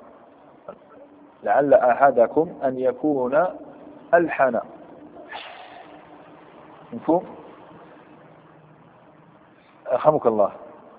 لعل أحدكم أن يكون ألحن، مفهوم؟ أرحمك الله.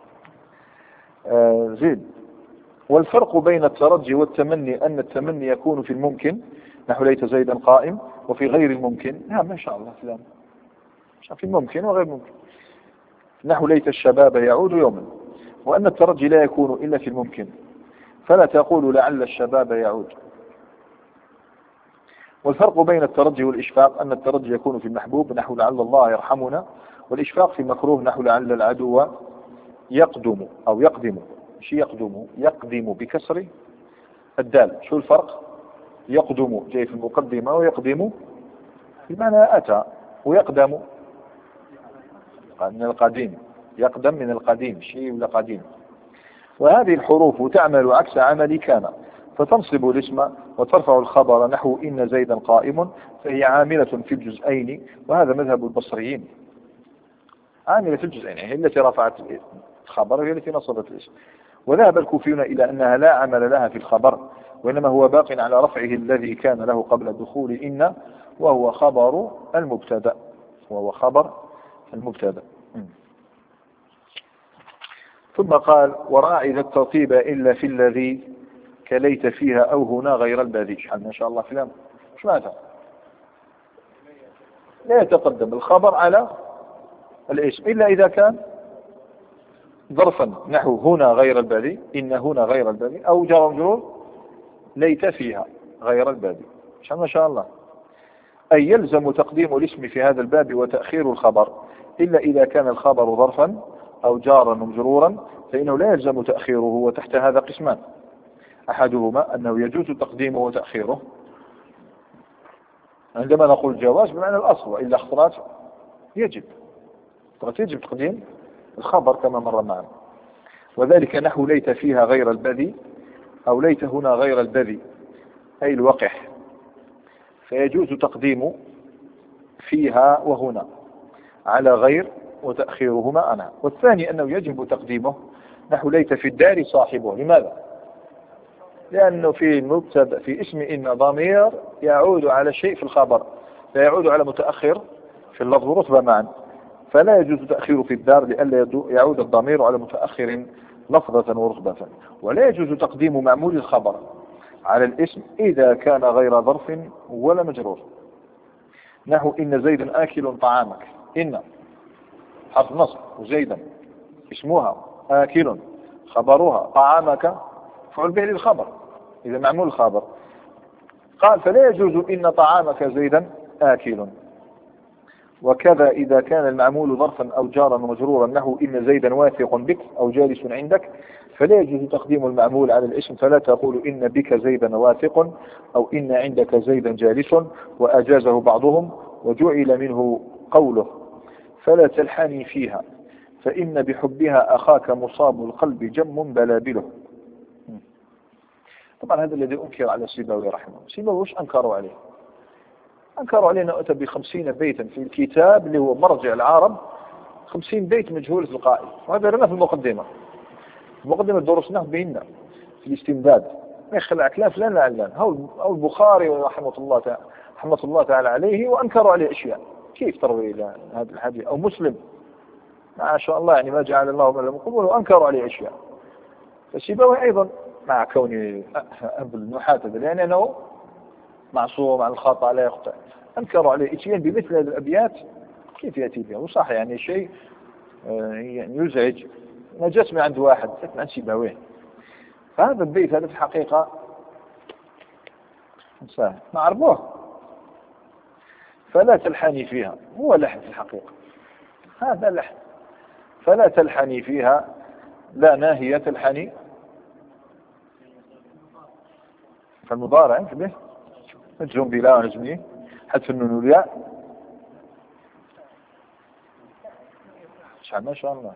زيد. والفرق بين الترجي والتمني أن التمني يكون في الممكن نحو ليت زيدا قائم، وفي غير الممكن نعم ما شاء الله سلام، في الممكن وغير ممكن نحو ليت الشباب يعود يوما. وأن الترجي لا يكون إلا في الممكن، فلا تقول لعل الشباب يعود. والفرق بين الترجي والإشفاق أن الترجي يكون في المحبوب نحو لعل الله يرحمنا، والإشفاق في المكروه نحو لعل العدو يقدم أو يقدم. شيء يقدم، يقدم بكسر الدال. شو الفرق؟ يقدم جاي في المقدمة، ويقدم بمعنى أتى، ويقدم من القديم، يقدم من القديم شيء ولا قديم. وهذه الحروف تعمل عكس عمل كان، فتنصب الاسم وترفع الخبر نحو إن زيدا قائم، فهي عاملة في الجزئين، وهذا مذهب البصريين. عاملة في الجزئين هي التي رفعت الخبر هي التي نصبت الاسم. وذهب الكوفيون إلى أنها لا عمل لها في الخبر، وإنما هو باق على رفعه الذي كان له قبل دخول إن، وهو خبر المبتدأ، وهو خبر المبتدأ. ثم قال وراعي ذا الترتيب إلا في الذي كليت فيها أو هنا غير البذيء. ما شاء الله كلام مش معناتها لا يتقدم الخبر على الاسم إلا إذا كان ظرفا نحو هنا غير البذيء، إن هنا غير البذيء، أو جار ومجرور ليت فيها غير البذيء. ما شاء الله. أي يلزم تقديم الاسم في هذا الباب وتأخير الخبر إلا إذا كان الخبر ظرفا أو جارا ومجرورا فإنه لا يلزم تأخيره. وتحت هذا قسمان، أحدهما أنه يجوز تقديمه وتأخيره عندما نقول جواز بمعنى الأصل، وإلا اختلاط يجب تقديم الخبر كما مر معنا. وذلك نحو ليت فيها غير البذي أو ليت هنا غير البذي أي الوقح، فيجوز تقديم فيها وهنا على غير وتأخيرهما أنا. والثاني أنه يجب تقديمه نحو ليت في الدار صاحبه. لماذا؟ لأنه في المبتدأ في اسم إن ضمير يعود على شيء في الخبر، لا يعود على متأخر في اللفظ رتبة معا، فلا يجوز تأخير في الدار لئلا يعود الضمير على متأخر لفظة ورتبة. ولا يجوز تقديم معمول الخبر على الاسم إذا كان غير ظرف ولا مجرور، نحو إن زيدا آكل طعامك. إن حرف نصب وزيدا اسمها آكل خبرها طعامك فعل به للخبر إذا معمول الخبر. قال فلا يجوز إن طعامك زيدا آكل. وكذا إذا كان المعمول ظرفا أو جارا ومجرورا نحو إن زيدا واثق بك أو جالس عندك، فلا يجوز تقديم المعمول على الاسم، فلا تقول إن بك زيدا واثق أو إن عندك زيدا جالس. وأجازه بعضهم وجعل منه قوله فلا تلحني فيها فإن بحبها أخاك مصاب القلب جم بلابله. طبعا هذا الذي أنكر على السيبوي رحمه الله. السيبوي وش أنكروا عليه؟ أنكروا علينا أتى ب50 بيتا في الكتاب اللي هو مرجع العرب، 50 بيت مجهولة القائل، وهذا رنا في المقدمة درسناه بيننا في الاستمداد، ما يخلع كلام فلان لا علان. أو البخاري رحمة الله تعالى عليه، وأنكروا عليه أشياء كيف تروي إلى هذا الحديث. أو مسلم ما شاء الله يعني ما جعل الله من المقبول، وأنكروا عليه أشياء. فالسيبوي أيضا مع كونه أب المحاسبة لأنه معصوم عن الخطأ لا يخطئ، أنكروا عليه إتيان بمثل هذه الأبيات كيف يأتي بها؟ وصح يعني شيء يعني يزعج. أنا جسمي عند واحد عند سيبويه، فهذا البيت هذا في الحقيقة سهل ما عرفوه. فلا تلحني فيها هو لحن في الحقيقة، هذا لحن. فلا تلحني فيها لا ناهية تلحني فالمضارع انتبه مجزوم بلا ونجمي حذف النون والياء. ما شاء الله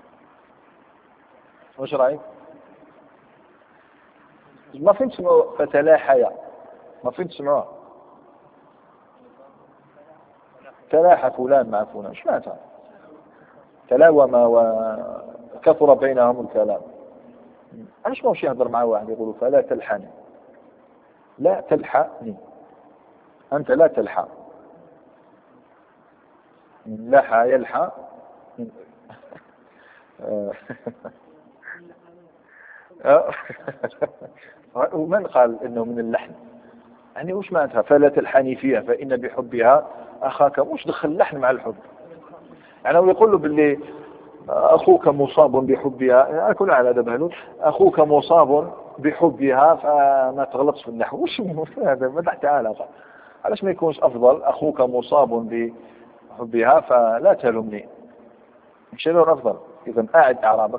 وش رأيك؟ ما فين تسمعوا فتلاحيا؟ ما فين تسمعوها؟ تلاحى فلان مع فلان، ايش معناتها؟ تلاوم وكثر بينهم الكلام. علاش ماهوش يهضر مع واحد يقولوا فلا تلحني؟ لا تلحني، أنت لا تلحى. لحى يلحى ومن قال إنه من اللحن؟ يعني وش معناتها فلا تلحني فيها فإن بحبها أخاك؟ وش دخل اللحن مع الحب؟ يعني هو يقول له باللي أخوك مصاب بحبها، أكون على دبهلوت أخوك مصاب بحبها فما تغلطش في النحو. وش هذا؟ ما تحت علاقة. علاش ما يكونش أفضل أخوك مصاب بحبها فلا تلومني؟ مش هذا أفضل؟ إذا أعد أعرابك.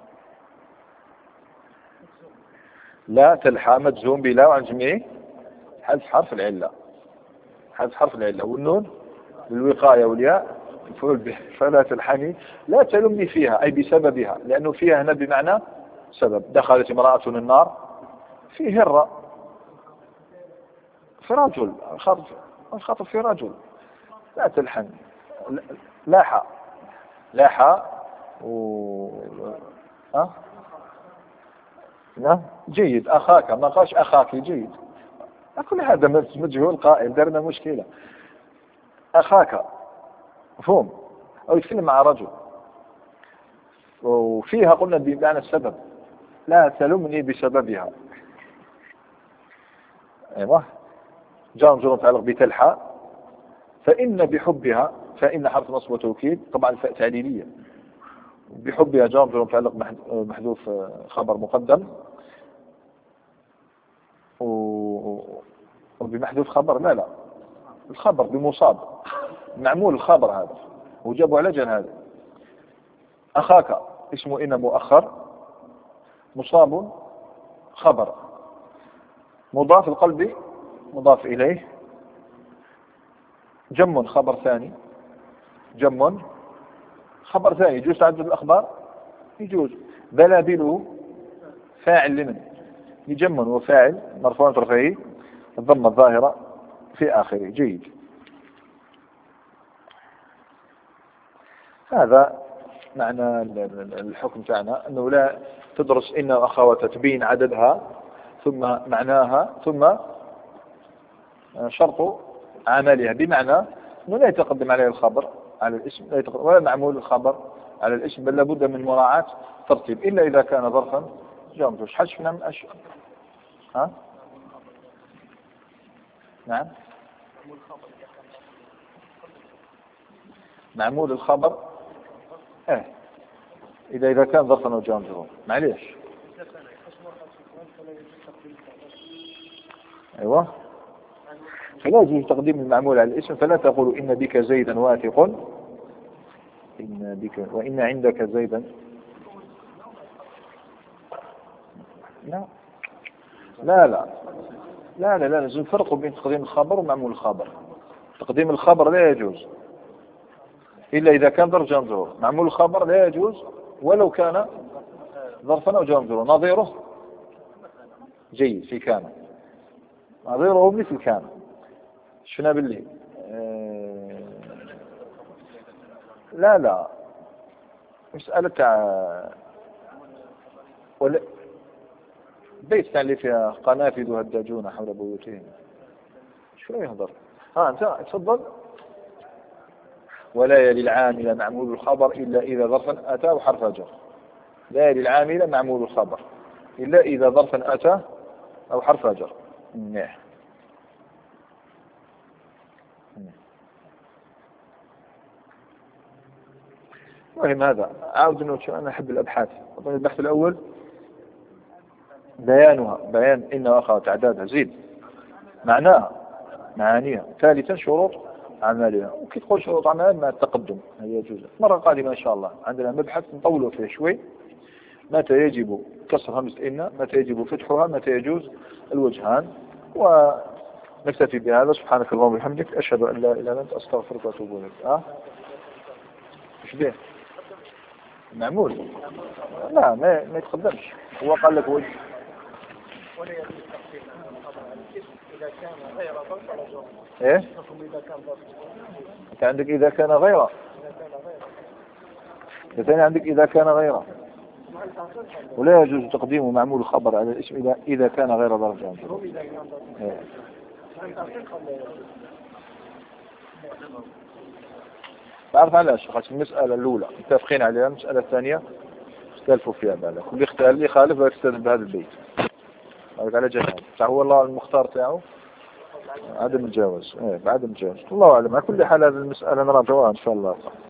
لا تلحى مجزوم بلا وعن جميع حذف حرف العلة، حذف حرف العلة والنون للوقاية والياء مفعول به. فلا تلحني لا تلومني فيها أي بسببها، لأنه فيها هنا بمعنى سبب. دخلت امرأة النار في هرة في رجل، الخطب في رجل. لا تلحن لاحى نعم جيد. أخاك ما قالش أخاك جيد، كل هذا مجهول قائل درنا مشكلة. أخاك مفهوم، أو يتكلم مع رجل وفيها قلنا بمعنى السبب، لا تلمني بسببها. أيوة. جار مجرور متعلق بتلحى، فإن بحبها، فإن حرف نصب وتوكيد، طبعا الفاء تعليلية. بحبها جار مجرور متعلق محذوف خبر مقدم، وبمحذوف خبر لا الخبر بمصاب، معمول الخبر هذا وجابوا على جن هذا. أخاك اسمه إن مؤخر، مصاب خبر، مضاف القلب مضاف إليه، جم خبر ثاني، جم خبر ثاني. يجوز تعدد الأخبار؟ يجوز. بلابله فاعل لمن؟ يجم وفاعل مرفوع طرفيه الضمة الظاهرة في آخره. جيد. هذا معنى الحكم تاعنا، أنه لا تدرس إن أخواتها تبين عددها ثم معناها ثم شرط عملها، بمعنى أنه لا يتقدم عليه الخبر على الاسم، لا يتقدم ولا معمول الخبر على الاسم، بل لابد من مراعاة ترتيب، إلا إذا كان ظرفا جامد. حشفنا من أشياء. ها؟ نعم. معمول الخبر إذا كان ظرفا أو جامد. معليش. أيوة. فلا يجوز تقديم المعمول على الاسم، فلا تقول إن بك زيدا واثق، إن بك وإن عندك زيدا. لا لازم فرق بين تقديم الخبر ومعمول الخبر. تقديم الخبر لا يجوز إلا إذا كان ظرف جار مجرور. معمول الخبر لا يجوز ولو كان ظرفا أو جار مجرور. نظيره جيد في كان، نظيره مثل كان. شفنا باللي لا مسألة ولا بيت اللي فيها قنافذ هداجون حول بيوتهم. شو يهضر؟ أنت تفضل. ولا يلي العامل معمول الخبر إلا إذا ظرفا أتى وحرف جر. لا يلي العامل معمول الخبر إلا إذا ظرفا أتى أو حرف جر. المهم هذا عاود انه انا احب الابحاث. البحث الاول بيان ان اخوات اعدادها زيد معناها معانيها. ثالثا شروط عملها. وكي تقول شروط عملها مع التقدم هي جزء. مرة قادمة ان شاء الله عندنا مبحث نطوله فيه شوي. متى يجب كسر همزة إن، متى يجب فتحها، متى يجوز الوجهان. ونكتفي بهذا. سبحانك اللهم وبحمدك أشهد أن لا إله إلا أنت أستغفرك وأتوب إليك. إيش به؟ معمول؟ لا ما يتقدمش. هو قال لك وجه. إذا كان غير ظرف ولا جر. إيه؟ إذا كان ظرف. أنت عندك إذا كان غيره. الثاني عندك إذا كان غيره. ولا يجوز تقديم معمول الخبر على الاسم إذا كان غير ظرف جامد. إيه. تعرف علاش؟ خاطر المسألة الأولى متفقين عليها، المسألة الثانية اختلفوا فيها بالك. اللي يخالف يستدل بهذا البيت. على جهاد هو الله المختار تاعه عدم الجواز. بعدم الجواز. الله أعلم. على كل حال هذه المسألة نراجعها إن شاء الله.